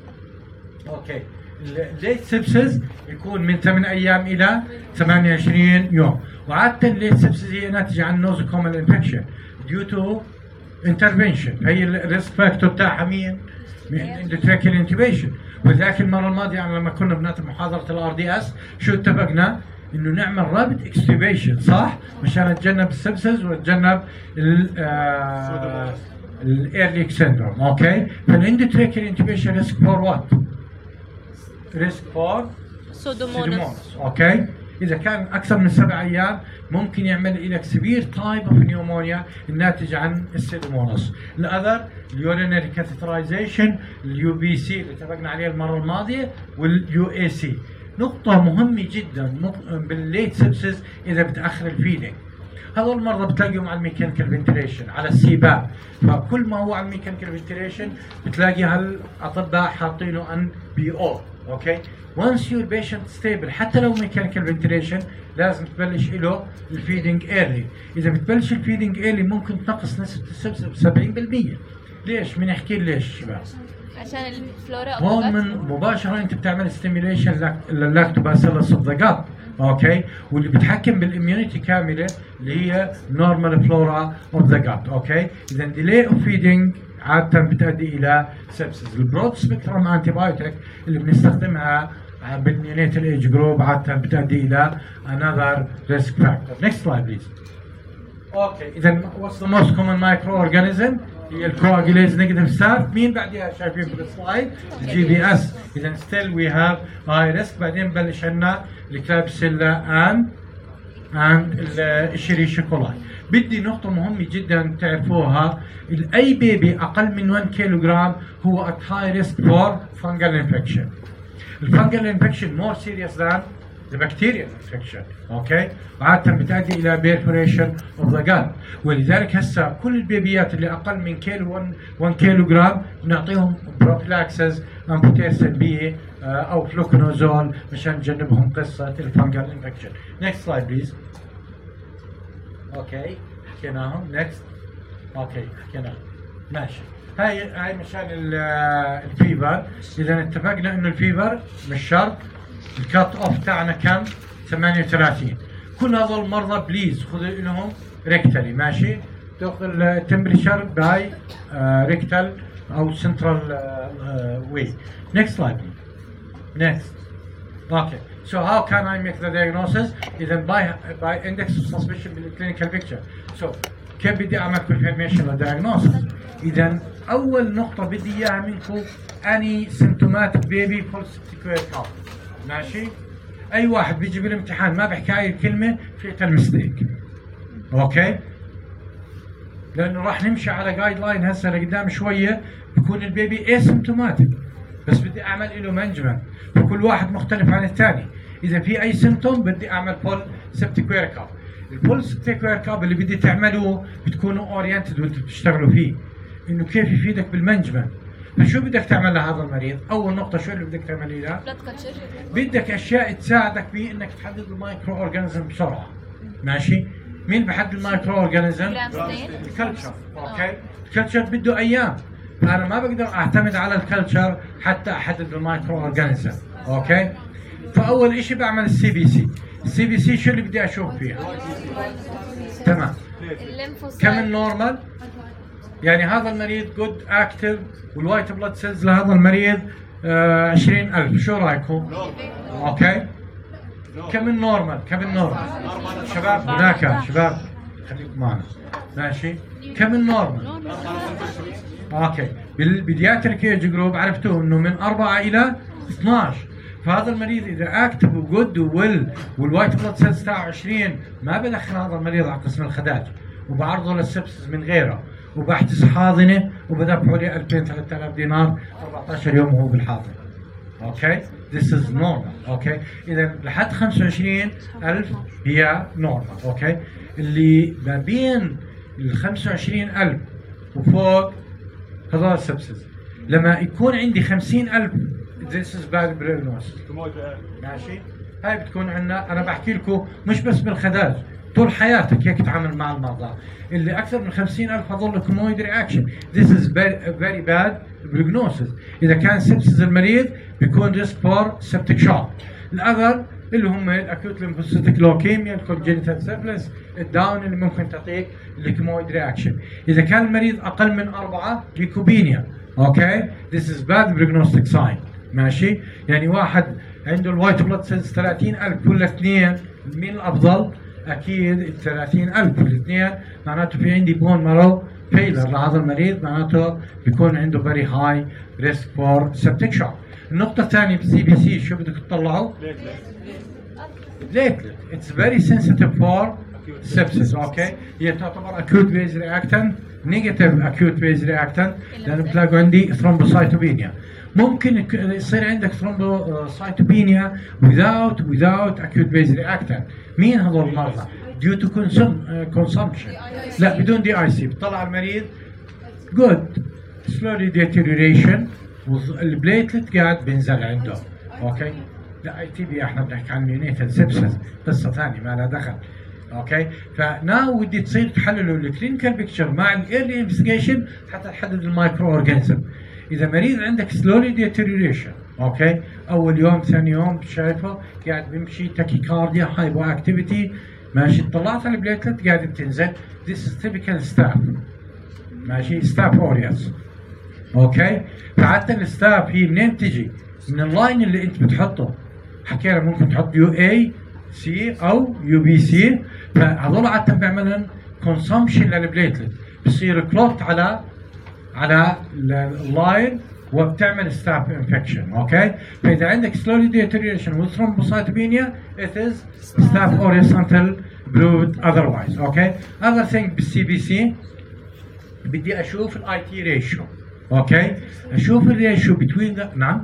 اوكي، الليت سبسز يكون من ثمان أيام إلى ثمانية وعشرين يوم، وعادة الليت سبسز هي ناتجة عن نوزوكومال انفكشن ديو تو انترفنشن. هي الريسك فاكتور تاعها مين؟ اندوتراكيال انتوبيشن. ولذلك المره الماضيه لما كنا بنعطي محاضره الار دي اس شو اتفقنا؟ انه نعمل رابط اكستوبيشن، صح؟ مشان نتجنب السبسز ونتجنب الايرليك سيندروم. اوكي، فالاندوتراكيال انتوبيشن ريسك فور وات؟ ريسك فور سودوموناس. اوكي، إذا كان أكثر من سبع أيام ممكن يعمل لك سبير تايب اوف نيومونيا الناتج عن السيدوموناس. الأذر اليورينري كاثيترايزيشن، اليو بي سي اللي اتفقنا عليه المرة الماضية، واليو اي سي. نقطة مهمة جدا بالليت سبسز إذا بتأخر الفيدنج. هذول المرضى بتلاقيهم على الميكانيكال فنتيليشن، على السيباب، فكل ما هو على الميكانيكال فنتيليشن بتلاقي هالأطباء حاطينه ان بي او. اوكي، once your patient stable حتى لو ميكانيكال فنتيليشن لازم تبلش له الفيدنج ايرلي. اذا بتبلش الفيدنج ايرلي ممكن تنقص نسبة السبسس ب سبعين بالمئة. ليش؟ بنحكي ليش شباب؟ عشان الفلورا هون من مباشره انت بتعمل ستيميوليشن للاكتوباسيلس اوف ذا جات، اوكي، واللي بتحكم بالاميونيتي كامله اللي هي نورمال فلورا اوف ذا جات، اوكي. اذا ديلي اوف فيدنج عاده بتؤدي الى سبسس. البرود سبيكترم انتي بايوتيك اللي بنستخدمها بالنيونيتال ايج جروب عاده بتؤدي الى another risk factor. Next slide please. اوكي، اذا what's the most common microorganism؟ هي الكواجيليز نيجاتيف ستارت. مين بعدها شايفين بالسلايد؟ الجي بي اس. اذا ستيل وي هاف هاي ريسك. بعدين بلش عندنا الكلابسيلا اند اند الشريشة كولاي. بدي نقطة مهمة جدا تعرفوها، اي بيبي اقل من واحد كيلوغرام هو at high risk for fungal infection. الفانجل انفكشن more serious than the bacterial infection، اوكي، وعادة بتؤدي الى perforation of the gut. ولذلك هسه كل البيبيات اللي اقل من كيلو واحد كيلو جرام بنعطيهم بروفيلاكسز امبوتيسن بي او فلوكونازول مشان نجنبهم قصة الفانجل انفكشن. next slide please. اوكي حكيناهم. next. اوكي حكيناهم ماشي. هاي هاي مشان الفيفر. اذا اتفقنا انه الفيفر مش شرط. الكات اوف تاعنا كم؟ ثمانية وثلاثين. كل هذول المرضى بليز خذوا لهم ريكتالي، ماشي؟ تاخذ التمبريتشر باي ريكتال او سنترال واي. نيكست سلايد. نيكست. اوكي. So how can I make the diagnosis? إذا by by index of suspicion بالclinical picture. So كيف بدي اعمل confirmation للدياجنوستس؟ اذا اول نقطة بدي اياها منكم اني symptomatic baby full septic cough، ماشي؟ اي واحد بيجي بالامتحان ما بحكي هاي الكلمة فيتال ميستيك، اوكي؟ لانه راح نمشي على جايد لاين هسه لقدام شوية بكون البيبي اسيمتوماتيك، بس بدي اعمل له مانجمنت، فكل واحد مختلف عن الثاني. اذا في اي سيمتوم بدي اعمل فول سيبتيك كاب. الفول سيبتيك كاب اللي بدي تعملوه بتكونوا اورينتد وانتم بتشتغلوا فيه انه كيف يفيدك بالمانجمنت. فشو بدك تعمل لهذا المريض؟ اول نقطه شو اللي بدك تعملي له؟ بدك اشياء تساعدك بانك تحدد المايكرو اورجانيزم بسرعه، ماشي؟ مين بحدد المايكرو اورجانيزم؟ الكلتشر، اوكي؟ الكلتشر بده ايام، فانا ما بقدر اعتمد على الكلتشر حتى احدد المايكرو اورجانيزم، اوكي؟ فاول شيء بعمل السي بي سي. السي بي سي شو اللي بدي اشوف فيها؟ تمام. كم النورمال؟ يعني هذا المريض جود اكتف والوايت بلاد سيلز لهذا المريض آه عشرين ألف، شو رايكم؟ اوكي؟ كم النورمال؟ كم النورمال؟ شباب هناك شباب خليكم معنا، ماشي؟ كم النورمال؟ اوكي. بالبيدياتريك ايج جروب عرفتوا انه من أربعة إلى اثنعش. فهذا المريض اذا اكتف وجود وويل والوايت بلاد سيلز تاعه عشرين ما بدخل هذا المريض على قسم الخداج وبعرضه للسبسس من غيره وبحجز حاضنه وبدفعه لي ألفين ثلاثة آلاف دينار أربعة عشر يوم وهو بالحاضنه. اوكي؟ This is normal. اوكي؟ اذا لحد خمسة وعشرين ألف هي normal. اوكي؟ اللي ما بين ال خمسة وعشرين ألف وفوق هذول السبسس. لما يكون عندي خمسين ألف This is bad prognosis. ماشي؟ هاي بتكون عندنا، انا بحكي لكم مش بس بالخداج، طول حياتك هيك تتعامل مع المرضى. اللي اكثر من خمسين ألف هذول كومويد رياكشن. This is very bad prognosis. اذا كان سبسس المريض بيكون ريسك فور سبتيك شوك. الاذر اللي هم الاكيوت ليمفوسيتيك لوكيميا، الكونجنتال سيفلس، الداون اللي ممكن تعطيك الكومويد رياكشن. اذا كان المريض اقل من أربعة ليكوبينيا، اوكي؟ This is bad prognostic sign. ماشي؟ يعني واحد عنده الوايت بلاد سيلز ثلاثين ألف ولا اثنين، مين الافضل؟ اكيد ال ثلاثين ألف والاثنين، معناته في عندي بون مارو فيلر لهذا المريض، معناته بيكون عنده فيري هاي ريسك فور سبتيك شوك. النقطة الثانية بالسي بي سي شو بدك تطلعوا؟ بليتلت. اتس فيري سنسيتيف فور سبسيس، اوكي؟ هي تعتبر اكيوت فيز رياكتنت، نيجاتيف اكيوت فيز رياكتنت، لانه بتلاقوا عندي ثرومبوسايتوبينيا. ممكن يصير عندك ثرومبوسايتوبينيا without without acute phase reactant. مين هذول المرضى؟ due to consumption. لا بدون دي اي سي. بتطلع المريض good slowly deterioration والبليتلت قاعد بينزل عنده، اوكي؟ لا اي تي بي احنا بنحكي عن نيونيتال سيبسس، قصه ثانيه ما لها دخل، اوكي؟ فناو ودي تصير تحللوا الكلينيكال بيكتشر مع الايرلي انفستيجيشن حتى تحدد المايكرو اورجانيزم. اذا مريض عندك سلولي ديتيريوريشن، اوكي، اول يوم ثاني يوم شايفه قاعد بيمشي تاكيكارديا هايبو اكتيفيتي، ماشي، طلعت على البليتلت قاعد بتنزل، this is typical staph، ماشي، ستاف اوريوس، اوكي. فحتى الستاف هي منين تجي؟ من اللاين اللي انت بتحطه، حكينا ممكن تحط يو اي سي او يو بي سي، فهذول عاده بيعملن كونسومشن للبليتلت، بصير كلوت على على اللاين وبتعمل ستاف انفكشن، اوكي. فاذا عندك سلولي ديتيريوريشن وثرومبوسايتوبينيا it is staph aureus until proved otherwise، اوكي. other thing بالسي بي سي بدي اشوف الاي تي ريشيو، اوكي، اشوف الريشيو بتوين ذا، نعم،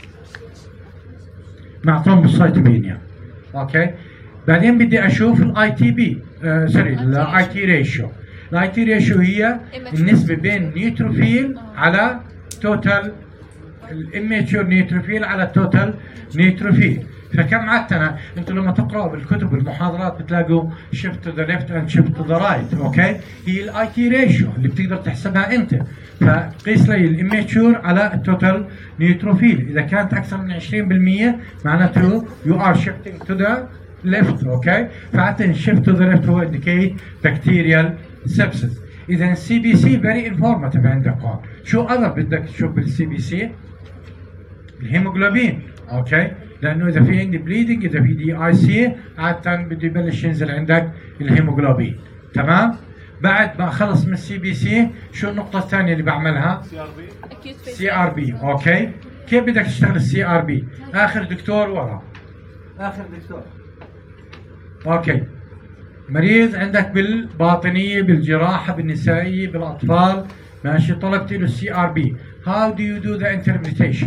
مع ثرومبوسايتوبينيا، اوكي. بعدين بدي اشوف الاي تي بي، سوري، الاي تي ريشيو. الاي تي ريشيو هي النسبه بين نيوتروفيل على توتال، الاميتشور نيوتروفيل على التوتال نيوتروفيل. فكم عدتنا انتم لما تقراوا بالكتب المحاضرات بتلاقوا شيفت تو ذا ليفت اند شيفت تو ذا رايت، اوكي، هي الاي تي ريشيو اللي بتقدر تحسبها انت. فقيس لي الاميتشور على التوتال نيوتروفيل، اذا كانت اكثر من عشرين بالمئة معناته يو ار شيفتنج تو ذا ليفت، اوكي. فعدتني شيفت تو ذا ليفت هو انديكيت بكتيريال سبسس. اذا السي بي سي فيري انفورماتيف عندكم. شو اذر بدك تشوف بالسي بي سي؟ الهيموجلوبين، اوكي، لانه اذا في عندي بليدنج، اذا في دي اي سي عاده بده يبلش ينزل عندك الهيموجلوبين، تمام. بعد ما اخلص من السي بي سي شو النقطه الثانيه اللي بعملها؟ سي ار بي. سي ار بي، اوكي. كيف بدك تشتغل السي ار بي؟ اخر دكتور ورا، اخر دكتور، اوكي. مريض عندك بالباطنيه، بالجراحه، بالنسائيه، بالاطفال، ماشي، طلبت له السي ار بي. How do you do the interpretation؟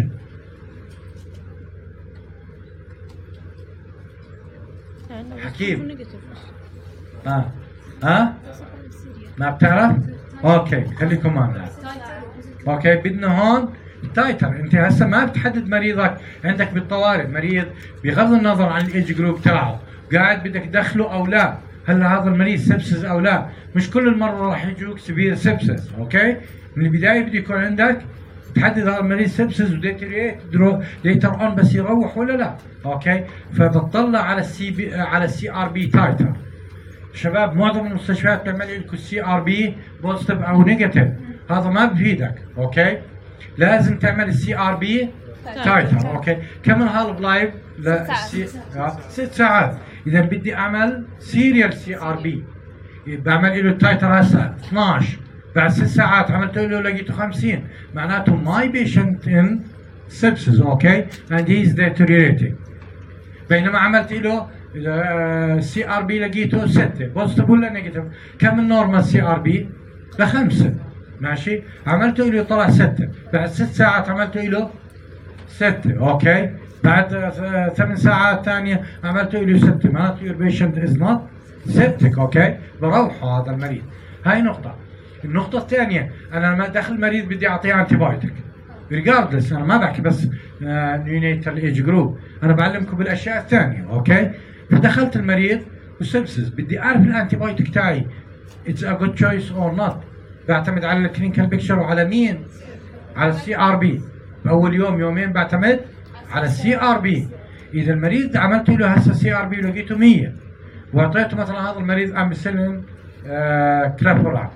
حكيم، ها ها ما بتعرف؟ اوكي، خليكم معنا، اوكي. بدنا هون التايتر. انت هسه ما بتحدد مريضك عندك بالطوارئ، مريض بغض النظر عن الايدج جروب تبعه قاعد بدك تدخله او لا، هلا هذا المريض سبسس او لا. مش كل المره راح يجوك سبير سبسس، اوكي. من البدايه بده يكون عندك تحدد هذا المريض سبسس وديتريت ليتر اون بس يروح ولا لا، اوكي. فبتطلع على السي بي، على السي ار بي تايتر. شباب معظم المستشفيات بتعمل لكم السي ار بي بوزيتيف او نيجاتيف، هذا ما بفيدك، اوكي. لازم تعمل السي ار بي تايتر، اوكي. كم الهالف لايف؟ ست ساعات. اذا بدي اعمل سيريال سي ار بي بعمل له التايتر هسه اثنعش، بعد ست ساعات عملت له لقيته خمسين، معناته ماي بيشنت ان سبسس، اوكي، اند هي از ديتيريوريتنج. بينما عملت له سي ار بي لقيته ستة، بوزيتيف ولا نيجاتيف؟ كم النورمال سي ار بي؟ لخمسة، ماشي. عملت له طلع ستة، بعد ست ساعات عملت له ستة، اوكي. بعد ثمان ساعات ثانية عملت له ستة، معناته your patient is not septic، اوكي. بروحه هذا المريض. هاي نقطة. النقطة الثانية، أنا لما أدخل المريض بدي أعطيه أنتي بايوتيك. ريجاردلس، أنا ما بحكي بس نيونيتال ايج جروب، أنا بعلمكم بالأشياء الثانية، أوكي. فدخلت المريض وسبسس، بدي أعرف الأنتي بايوتيك تاعي it's a good choice or not. بعتمد على الكلينيكال بيكتشر وعلى مين؟ على السي ار بي. بأول يوم يومين بعتمد على السي ار بي. إذا المريض عملت له هسه سي ار بي لقيته مية وأعطيته مثلا هذا المريض أمبسيلين آه كلافورا،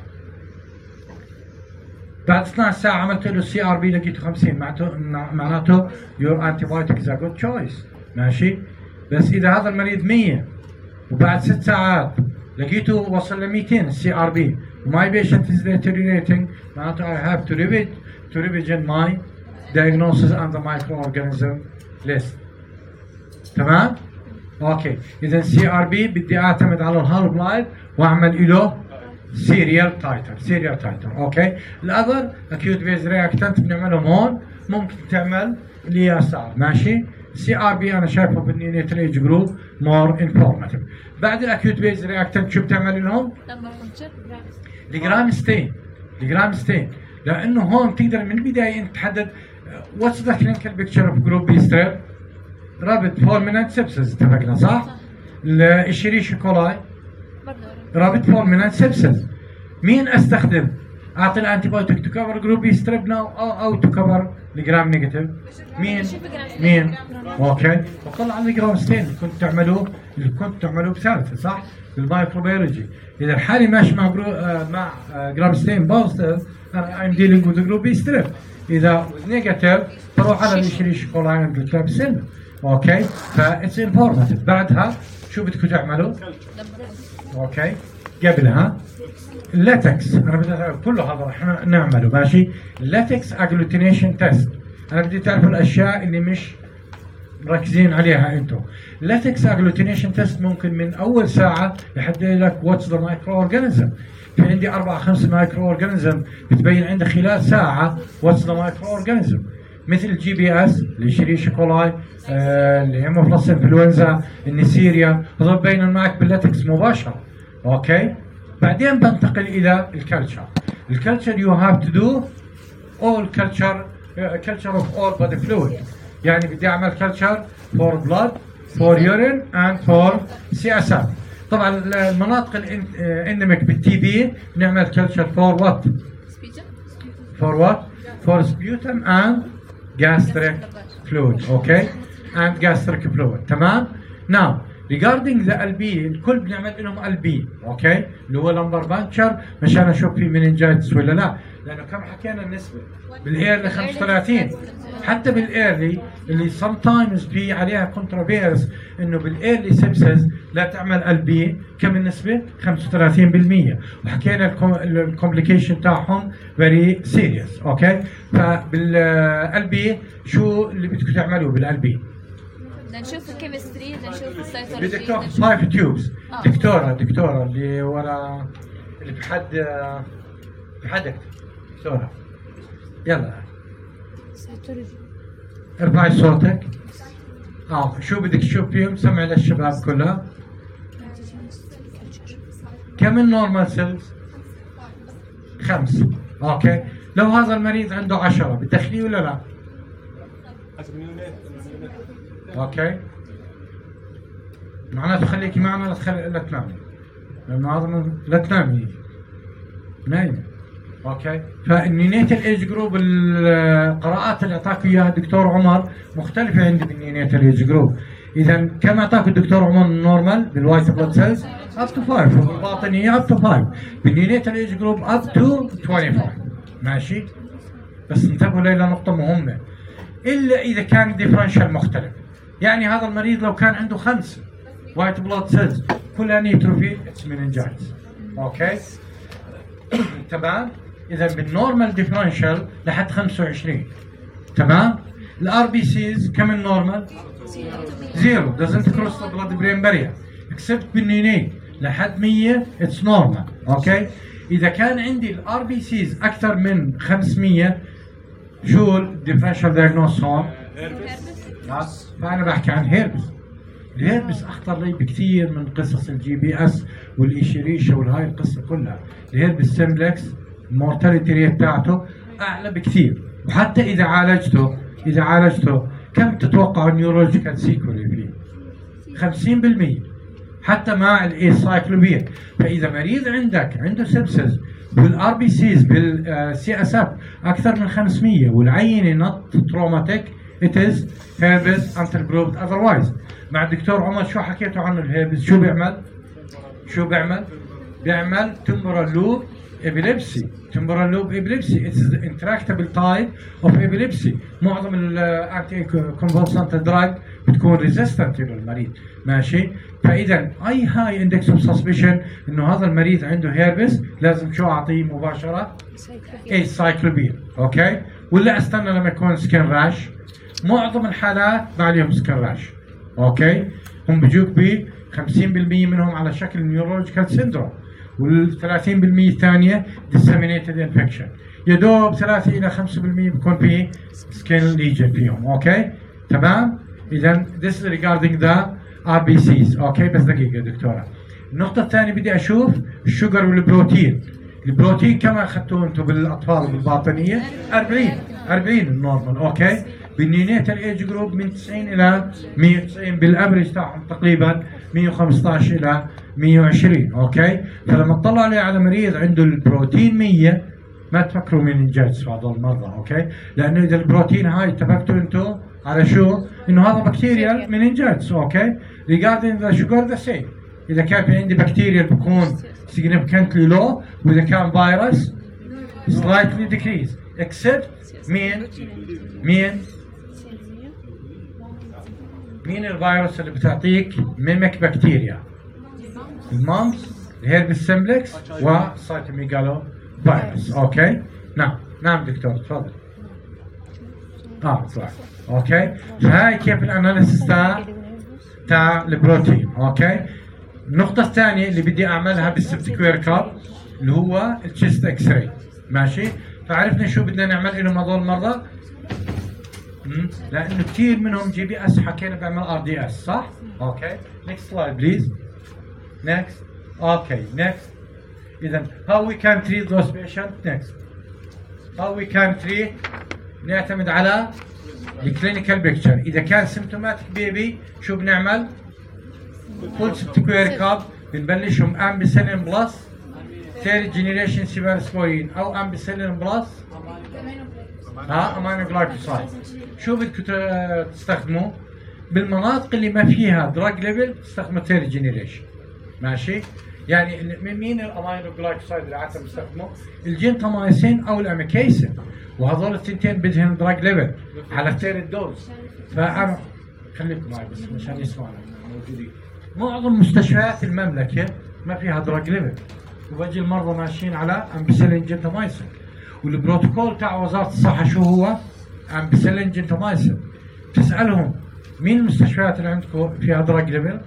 بعد اثنعش ساعة عملت له السي ار بي لقيته خمسين، معناته معناته يور انتي بايوتيك از ا جود تشويس، ماشي. بس إذا هذا المريض مية وبعد ست ساعات لقيته وصل ل مئتين السي ار بي وماي بيشنت از deteriorating، معناته I have to revisit to revision my diagnosis and the microorganism list. تمام؟ اوكي. اذا سي ار بي بدي اعتمد على الهالف لايف واعمل له سيريال تايتر، سيريال تايتر، اوكي. الاذر اكيوت بيز رياكتنت بنعملهم هون، ممكن تعمل اليسار، ماشي. سي ار بي انا شايفه بالنيونيتال ايج جروب مور انفورماتيف. بعد الاكيوت بيز رياكتنت شو بتعمل لهم؟ الجرام ستين، الجرام ستين، لانه هون تقدر من البدايه انت تحدد واتس ذا كلينيكال بيكتشر اوف جروب بي ستريب. رابط فولمينانت سبسس، اتفقنا صح؟ الاشيريشيا كولاي رابط فولمينانت سبسس. مين استخدم؟ اعطي الانتي بايوتيك تو كفر جروب بي ستريب ناو او او تو كفر الجرام نيجاتيف. مين؟ مين؟ اوكي، وطلع لي جرام ستين اللي كنت تعملوه اللي كنت تعملوه بثالثه صح؟ بالمايكروبيولوجي. اذا الحالي ماشي مع برو آه مع آه جرام ستين بوزيتيف انا ام ديلينج وذ جروب بي ستريب. اذا نيجاتيف بروح على الشريش كولاي عند الكلابسين. اوكي، فاتس انفورماتيف. بعدها شو بدكم تعملوا؟ اوكي، قبلها اللاتكس انا بدي كله هذا احنا نعمله ماشي. اللاتكس اجلوتينيشن تيست انا بدي تعرفوا الاشياء اللي مش مركزين عليها انتم. اللاتكس اجلوتينيشن تيست ممكن من اول ساعه يحدد لك واتس ذا مايكرو اورجانيزم. في عندي اربع خمس مايكرو اورجانيزم بتبين عندك خلال ساعه واتس ذا مايكرو اورجانيزم، مثل الجي بي اس الشريشة كولاي، آه الهيموفلس انفلونزا، النسيريا، هذول ببينوا معك باللاتكس مباشره. اوكي، بعدين بنتقل الى الكلتشر. الكلتشر يو هاف تو دو اول كلتشر كلتشر اوف اول بودي فلويد، يعني بدي اعمل كلتشر فور بلاد فور يورين اند فور سي اس اف. طبعا المناطق الاندميك بالتي بي بنعمل كلتشر فور وات؟ فور وات؟ فور سبيوتم اند gastric fluid. okay, and gastric fluid. تمام. now regarding the ال بي الكل بنعمل لهم ال بي اوكي اللي هو لمبر بانشر مشان اشوف في مننجايتس ولا لا، لانه كم حكينا النسبه بالايرلي خمسة وثلاثين. حتى بالايرلي اللي sometimes في عليها كونتروفيرس انه بالايرلي سيبسز لا تعمل ال بي، كم النسبه؟ خمسة وثلاثين بالمئة، وحكينا الكومبليكيشن تاعهم فيري سيريس. اوكي، فبال بي شو اللي بدكم تعملوا بال بي؟ بدنا نشوف الكيمستري، بدنا نشوف السيتولوجي. بدك تاخذ فايف تيوبس. دكتوره دكتوره اللي ورا اللي بحد بحدك دكتوره، يلا سيتولوجي. ارفعي صوتك. اه شو بدك تشوف فيهم؟ سمع للشباب كلها. كم النورمال سيلز؟ خمسة. اوكي، لو هذا المريض عنده عشرة بتدخليه ولا لا؟ اوكي، معناته خليكي معنا لا تخلي لا تنامي، لانه هذا لا تنامي نايمة. اوكي، فالنيونيتال ايج جروب القراءات اللي اعطاك اياها الدكتور عمر مختلفة عندي بالنيونيتال ايج جروب. اذا كم اعطاك الدكتور عمر النورمال بالوايت بلاد سيلز؟ اب تو خمسة، وبالباطنية اب تو خمسة، بالنيونيتال ايج جروب اب تو خمسة وعشرين. ماشي، بس انتبهوا لي لنقطة مهمة، الا اذا كان ديفرنشال مختلف. يعني هذا المريض لو كان عنده خمسة وايت بلاد سيلز كلها نيتروفيل اتس مننجايتس. اوكي تمام. اذا بالنورمال ديفرنشال لحد خمسة وعشرين. تمام. الار بي سيز كم النورمال؟ زيرو، دازنت كروس ذا بلاد برين بارير اكسبت بالنينيت لحد مية اتس نورمال. اوكي، اذا كان عندي الار بي سيز اكثر من خمسمية شو الديفرنشال دايجنوز هون؟ فانا بحكي عن هيربس. الهيربس اخطر لي بكثير من قصص الجي بي اس والإيشيريشيا والهاي القصه كلها. الهيربس سيمبلكس المورتاليتي ريت بتاعته اعلى بكثير، وحتى اذا عالجته اذا عالجته كم تتوقعوا النيورولوجيكال سيكولي فيه؟ خمسين بالمئة حتى مع الايسايكلوبين. فاذا مريض عندك عنده سبسز والار بي سيز بالسي اس اف اكثر من خمسمية والعينه نوت تروماتيك it is herpes until proved otherwise. مع الدكتور عمر شو حكيتوا عنه الهيربس؟ شو بيعمل؟ شو بيعمل؟ بيعمل temporal loop epilepsy. temporal loop epilepsy it is the intractable type of epilepsy. معظم الانتي كونفولسنت دراج بتكون ريزيستنت للمريض. ماشي، فاذا اي هاي اندكس اوف سسبشن انه هذا المريض عنده هيربس لازم شو اعطيه مباشره؟ اي سايكلوبين. اوكي، ولا استنى لما يكون سكين راش؟ معظم الحالات ما عليهم سكين راش. اوكي، هم بيجوك ب خمسين بالمئة منهم على شكل نيورولوجيكال سيندروم، وال ثلاثين بالمئة الثانيه disseminated infection. يا دوب ثلاثة الى خمسة بالمئة بيكون في سكين ليجن فيهم. اوكي تمام. اذا this regarding the ار بي سيز. اوكي، بس دقيقه دكتوره. النقطه الثانيه بدي اشوف الشوجر والبروتين. البروتين كم اخذتوه انتم بالاطفال بالباطنيه؟ أربعين أربعين النورمال. اوكي، بالنيونيتال ايج جروب من تسعين الى مية وتسعين، بالافرج تاعهم تقريبا مية وخمسطعش الى مية وعشرين. اوكي، فلما تطلع عليه على مريض عنده البروتين مية ما تفكروا مننجايتس في هذول المرضى، اوكي؟ لانه اذا البروتين هاي اتفقتوا انتم على شو؟ انه هذا بكتيريال مننجايتس، اوكي؟ regarding the sugar the same. اذا كان في عندي بكتيريال بكون significantly low، واذا كان فيروس slightly decrease except مين؟ مين؟ مين الفيروس اللي بتعطيك ميمك بكتيريا؟ المامس، الهيربس سمبلكس، والسايتوميجالو فيروس، اوكي؟ نعم، نعم دكتور تفضل. اه صح، اوكي؟ فهاي كيف الاناليسيس تاع تاع البروتين، اوكي؟ النقطة الثانية اللي بدي اعملها بالسبتكوير كاب اللي هو التشيست اكس راي، ماشي؟ فعرفنا شو بدنا نعمل لهم هذول المرضى؟ لانه كثير منهم جي بي اس حكينا بيعمل ار دي اس، صح؟ اوكي؟ نكست سلايد بليز. نكست. اوكي، نكست. اذا how we can treat those patients next. how we can treat نعتمد على الكلينيكال بيكتشر. اذا كان سيمتوماتيك بيبي شو بنعمل؟ فول سبتكوير كاب، بنبلشهم امبيسيلين بلس ثيرد جنريشن سيفالسبوين او امبيسيلين بلس ها امينو جلايكوسايد. شو بدكم تستخدموا؟ بالمناطق اللي ما فيها دراج ليفل تستخدموا ثيرد جنريشن، ماشي؟ يعني مين الامينو جلايكوسايد اللي عاده بيستخدموا؟ الجنتامايسين او الاميكيسين، وهذول الثنتين بدهم دراج ليفل على ثيرد دوز. فانا خليكم معي بس مشان يسمعنا موجودين. معظم مستشفيات المملكه ما فيها دراج ليفل، وبجي المرضى ماشيين على امبيسيلين جنتامايسين، والبروتوكول تاع وزاره الصحه شو هو؟ امبيسيلين جنتامايسين. تسالهم مين المستشفيات اللي عندكم فيها دراج ليفل؟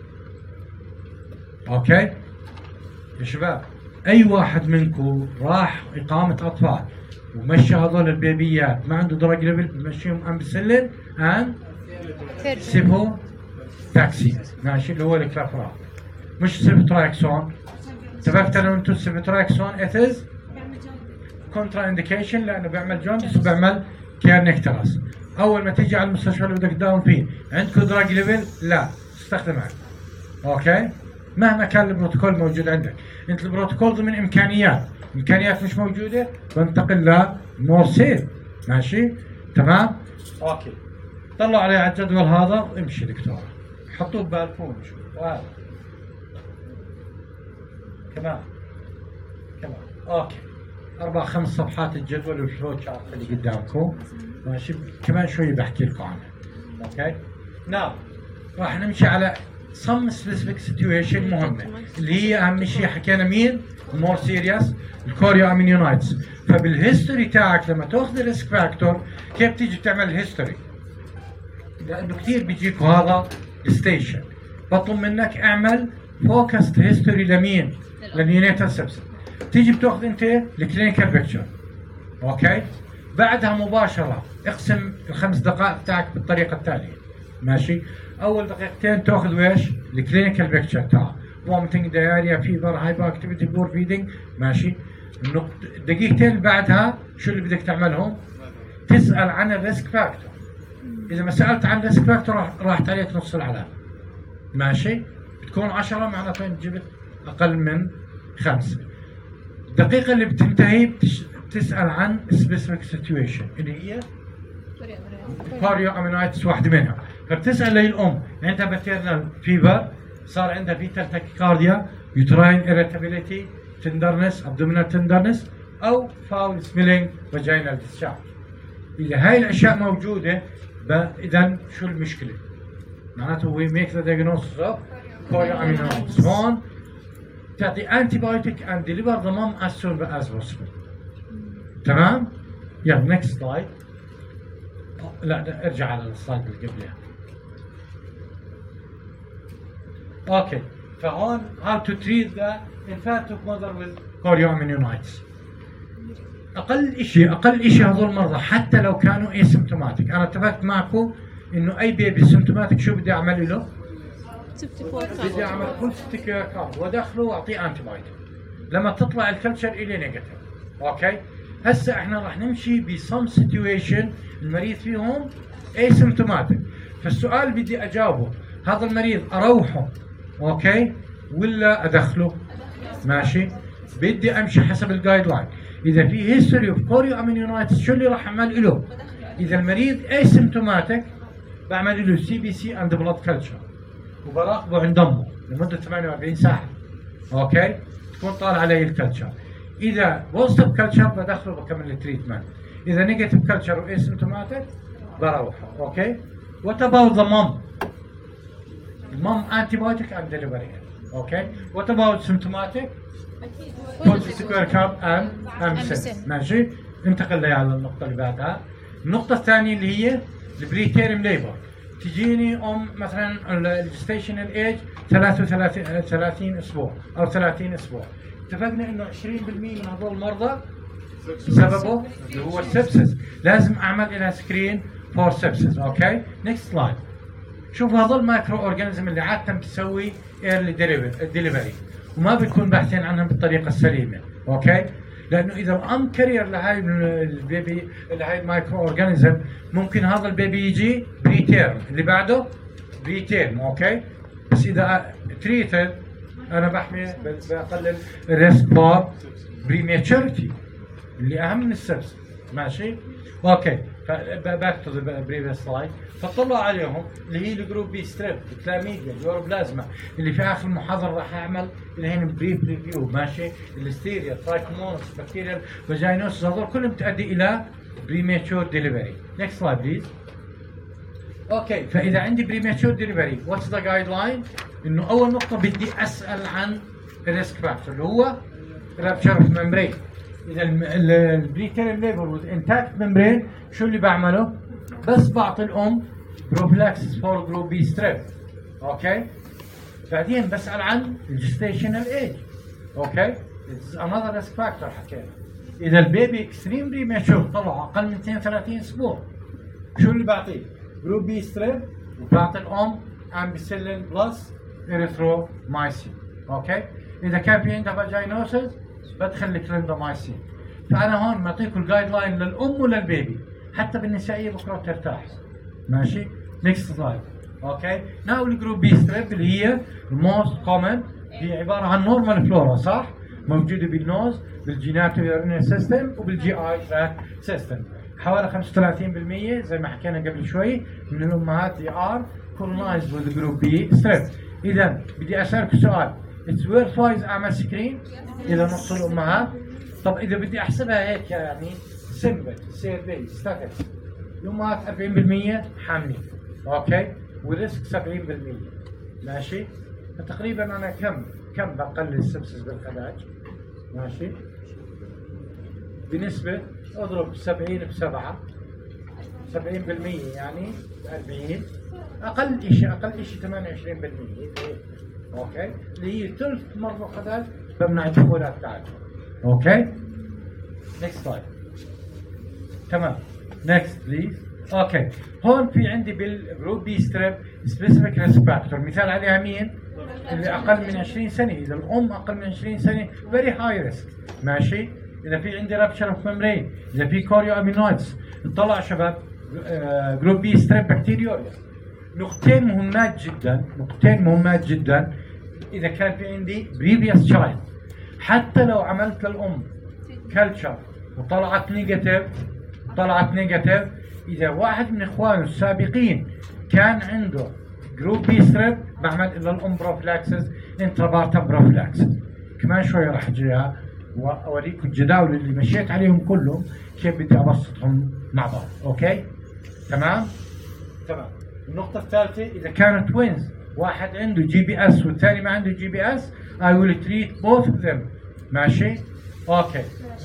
اوكي؟ يا شباب اي واحد منكم راح اقامه اطفال ومشى هذول البيبيات ما عنده دراج ليفل بمشيهم امبيسيلين ان سيفو تاكسي، ماشي؟ اللي هو الكلافرات، مش سيفتراكسون. اتفقت انا وانتم سيفتراكسون اتز كونترا انديكيشن لانه بيعمل جوندس وبيعمل كيرنكترس. اول ما تيجي على المستشفى اللي بدك تداوم فيه عندكم دراج ليفل؟ لا تستخدمها، اوكي؟ مهما كان البروتوكول موجود عندك، انت البروتوكول ضمن امكانيات، امكانيات مش موجوده بنتقل لمور سيف، ماشي؟ تمام؟ اوكي، طلعوا عليه على الجدول هذا، امشي دكتور، حطوه ببالكم شوف هذا كمان كمان، اوكي، اربع خمس صفحات الجدول والفلو شارت اللي قدامكم، ماشي؟ كمان شوي بحكي لكم عنه، اوكي؟ نعم، راح نمشي على some specific situation مهمة اللي هي أهم شيء حكينا مين؟ more serious الكوريو أمينيونايتس. فبالهيستوري تاعك لما تاخذ الريسك فاكتور كيف تيجي تعمل هيستوري؟ لأنه كثير بيجيكوا هذا ستيشن، بطلب منك اعمل فوكست هيستوري لمين؟ للنيونيتال سبسس. تيجي بتاخذ أنت الكلينيكال بيكتشر، أوكي؟ بعدها مباشرة اقسم الخمس دقائق تاعك بالطريقة التالية، ماشي؟ اول دقيقتين تاخذ ويش؟ الكلينيكال بيكتشر تاع vomiting diarrhea fever hyper activity poor feeding، ماشي؟ الدقيقتين اللي بعدها شو اللي بدك تعملهم؟ تسال عن الريسك فاكتور. اذا ما سالت عن الريسك فاكتور راحت عليك نص العلامه، ماشي؟ بتكون عشرة معناته جبت اقل من خمسه. الدقيقه اللي بتنتهي بتسال عن specific situation اللي هي كوريو امينايتس واحده منها. فبتسال للام عندها باترنال فيفر، صار عندها فيتال تاكيكارديا، يوتراين irritability، تندرنس، ابدومينال تندرنس، او فاول سميلينج فاجينال ديسشارج. اذا هاي الاشياء موجوده اذا شو المشكله؟ معناته وي ميك ذا دايجنوستس اوف كوريو امينايتس. هون تعطي انتي بايوتيك اند ديليفر ذا مام از سون از بوسيبل. تمام؟ يلا نكست سلايد. لا ارجع على السلايد اللي قبلها. اوكي، فهون how to treat the infant mother with chorioamnionitis. اقل شيء اقل شيء هذول المرضى حتى لو كانوا اسيمتوماتيك، انا اتفقت معكم انه اي بيبي سيمتوماتيك شو بدي اعمل له؟ بدي اعمل فول ستيكر كارد وادخله واعطيه انتي بايوتيك لما تطلع الكلتشر الي نيجاتيف، اوكي؟ هسه احنا راح نمشي بسم سيتويشن المريض فيهم اسيمتوماتيك، فالسؤال بدي اجاوبه هذا المريض اروحه اوكي ولا ادخله؟ ماشي؟ بدي امشي حسب الجايد لاين. اذا في هيستوري اوف كوريو امينيونايتس شو اللي راح اعمل له؟ اذا المريض اسيمتوماتيك بعمل له سي بي سي اند بلاد كلتشر وبراقبه عند دمه لمده ثمانية وأربعين ساعه. اوكي؟ تكون طالع علي الكلتشر. اذا بوزيتيف كلتشر بدخله بكمل التريتمنت. اذا نيجاتيف كلتشر واسيمتوماتيك بروحه. اوكي؟ وات اباوت ذا مام؟ المام انتيبيوتيك اند ديليفري. اوكي؟ وات اباوت سيمتوماتيك؟ سكوير كاب اند امسن. ماشي؟ انتقل لي على النقطه اللي بعدها. النقطه الثانيه اللي هي البريتيرم ليبر. تجيني ام مثلا الجستيشنال ايج ثلاثة وثلاثين اسبوع او ثلاثين اسبوع. اتفقنا انه عشرين بالمئة من هذول المرضى سببه اللي هو السبسس، لازم اعمل لها سكرين فور سبسس. اوكي؟ نكست سلايد. شوفوا هذول المايكرو اورجانيزم اللي عاده بتسوي ايرلي ديليفري وما بيكون باحثين عنهم بالطريقه السليمه. اوكي؟ لانه اذا الام كارير لهاي البيبي لهاي المايكرو اورجانيزم ممكن هذا البيبي يجي بريتيرم، اللي بعده بريتيرم. اوكي؟ بس اذا تريتد انا بحمي بقلل الريسك فور بريماتشورتي اللي اهم من السبس. ماشي؟ اوكي، فباك تو ذا بريفيس سلايد. فطلعوا عليهم اللي هي الجروب بي ستريب، كلاميديا، اليوروبلازما، اللي في اخر المحاضره راح اعمل اللي هنا بريف ريفيو. ماشي؟ الهستيريا، ترايكومونس، بكتيريا فاجينوس، هذول كلهم تؤدي الى بريماتشور ديليفري. نكست سلايد بليز. اوكي، فاذا عندي بريماتشور ديليفري واتس ذا جايد لاين؟ انه اول نقطه بدي اسال عن الريسك فاكتور اللي هو رابشر اوف ممبرين. اذا البريتيرم ليبر وذ انتاكت ممبرين شو اللي بعمله؟ بس بعطي الام بروفلاكسس فور جروب بي ستريب. اوكي؟ بعدين بسال عن الجستيشنال ايج. اوكي؟ انذر ريسك فاكتور حكينا. اذا البيبي اكستريم بريماتشور طلع اقل من اثنين وثلاثين اسبوع شو اللي بعطيه؟ جروب بي ستريب وبعطي الام امبيسيلين بلس اريثرومايسين. اوكي؟ اذا كان في عندها فاجينوسيس بدخل الكليندامايسين. فانا هون بعطيكم الجايد لاين للام وللبيبي، حتى بالنسائيه بكره ترتاح. ماشي؟ نكست سلايد. اوكي؟ ناو الجروب بي ستريب اللي هي الموست كومن، هي عباره عن نورمال فلورا صح؟ موجوده بالنوز، بالجيناتو يورينال سيستم وبالجي اي تراك سيستم. حوالي خمسة وثلاثين بالمئة زي ما حكينا قبل شوي من الامهات اللي ار كولونايزد وذ جروب بي ستريب. اذا بدي اسالك سؤال، اتس ويرث وايز اعمل سكرين اذا نص الامهات؟ طب اذا بدي احسبها هيك يعني سمبل سيرفي ستاتكس، الامهات أربعين بالمئة حاملين. اوكي؟ والريسك سبعين بالمئة. ماشي؟ فتقريبا انا كم كم بقلل السبسس بالعلاج؟ ماشي؟ بنسبة اضرب سبعين بسبعة، سبعين بالمئة يعني أربعين، اقل شيء اقل شيء ثمانية وعشرين بالمئة. اوكي؟ اللي هي ثلث مرة خدال بمنع الدخولات تاعتهم. اوكي؟ نكست سلايد. تمام. نكست بليز. اوكي، هون في عندي بالجروب بي ستريب سبيسيفيك ريسك فاكتور، مثال عليها مين؟ اللي اقل من عشرين سنة، اذا الام اقل من عشرين سنة فيري هاي ريسك. ماشي؟ اذا في عندي رابشر اوف ممبرين، اذا في كوريو امينويدز، اطلع شباب جروب بي ستريب بكتيريوريا. نقطتين مهمات جدا، نقطتين مهمات جدا اذا كان في عندي بريفيوس تشايلد، حتى لو عملت للام كلتشر وطلعت نيجاتيف، طلعت نيجاتيف، اذا واحد من اخوانه السابقين كان عنده جروب بي ستريب بعمل للام بروفلاكسس انترابارتم بروفلاكسس. كمان شوي راح اجيها واوريكم الجداول اللي مشيت عليهم كلهم كيف بدي ابسطهم مع بعض. اوكي؟ تمام؟ تمام. النقطة الثالثة إذا كانوا توينز، واحد عنده جي بي اس والثاني ما عنده جي بي اس، I will treat both of them. ماشي؟ اوكي.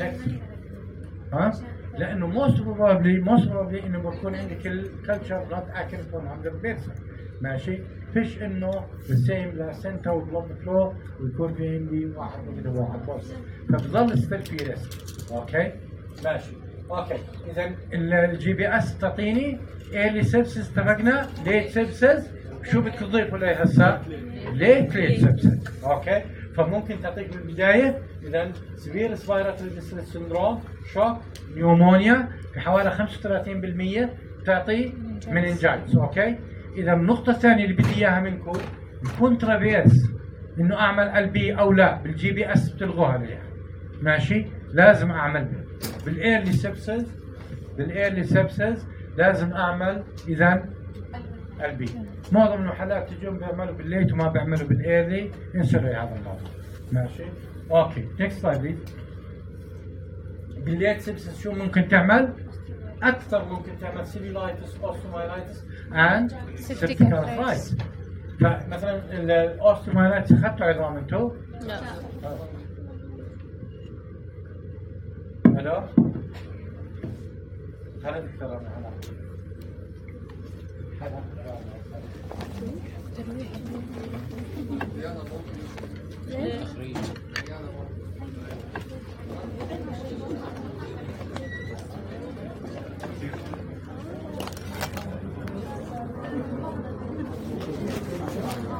ها؟ لأنه most probably most probably إنه بكون عندك الكلتشر not accurate one hundred percent. ماشي؟ فيش إنه the same placenta والبلد فلو ويكون في عندي واحد نيجاتيف وواحد بوزيتيف، فبضل ستيل في ريسك. اوكي؟ ماشي. اوكي، إذا الجي بي اس تعطيني ايرلي سبسس، اتفقنا؟ ليت سبسس، شو بدك تضيفوا لي هسه؟ ليت ليت سبسس. اوكي؟ فممكن تعطيك بالبدايه اذا سيفير ريسبيراتوري ديستريس سندروم، شوك، نيومونيا، في حوالي خمسة وثلاثين بالمئة تعطي مننجايتس. اوكي؟ اذا النقطه الثانيه اللي بدي اياها منكم الكونترافيرس، انه اعمل ال بي او لا، بالجي بي اس بتلغوها لي. ماشي؟ لازم اعمل بالايرلي سبسز بالايرلي سبسز لازم اعمل اذا البي. معظم الحالات تجون بيعملوا بالليت وما بيعملوا بالايرلي، انسوا هذا الموضوع. ماشي اوكي نكست سلايد بليز. بالليت سبسز شو ممكن تعمل؟ اكثر ممكن تعمل سيلولايتس اوستومايلايتس اند سيبتيك ارثرايتس. فمثلا الاوستومايلايتس اخذتوا عظام انتم؟ لا. الو خلينا نكتب انا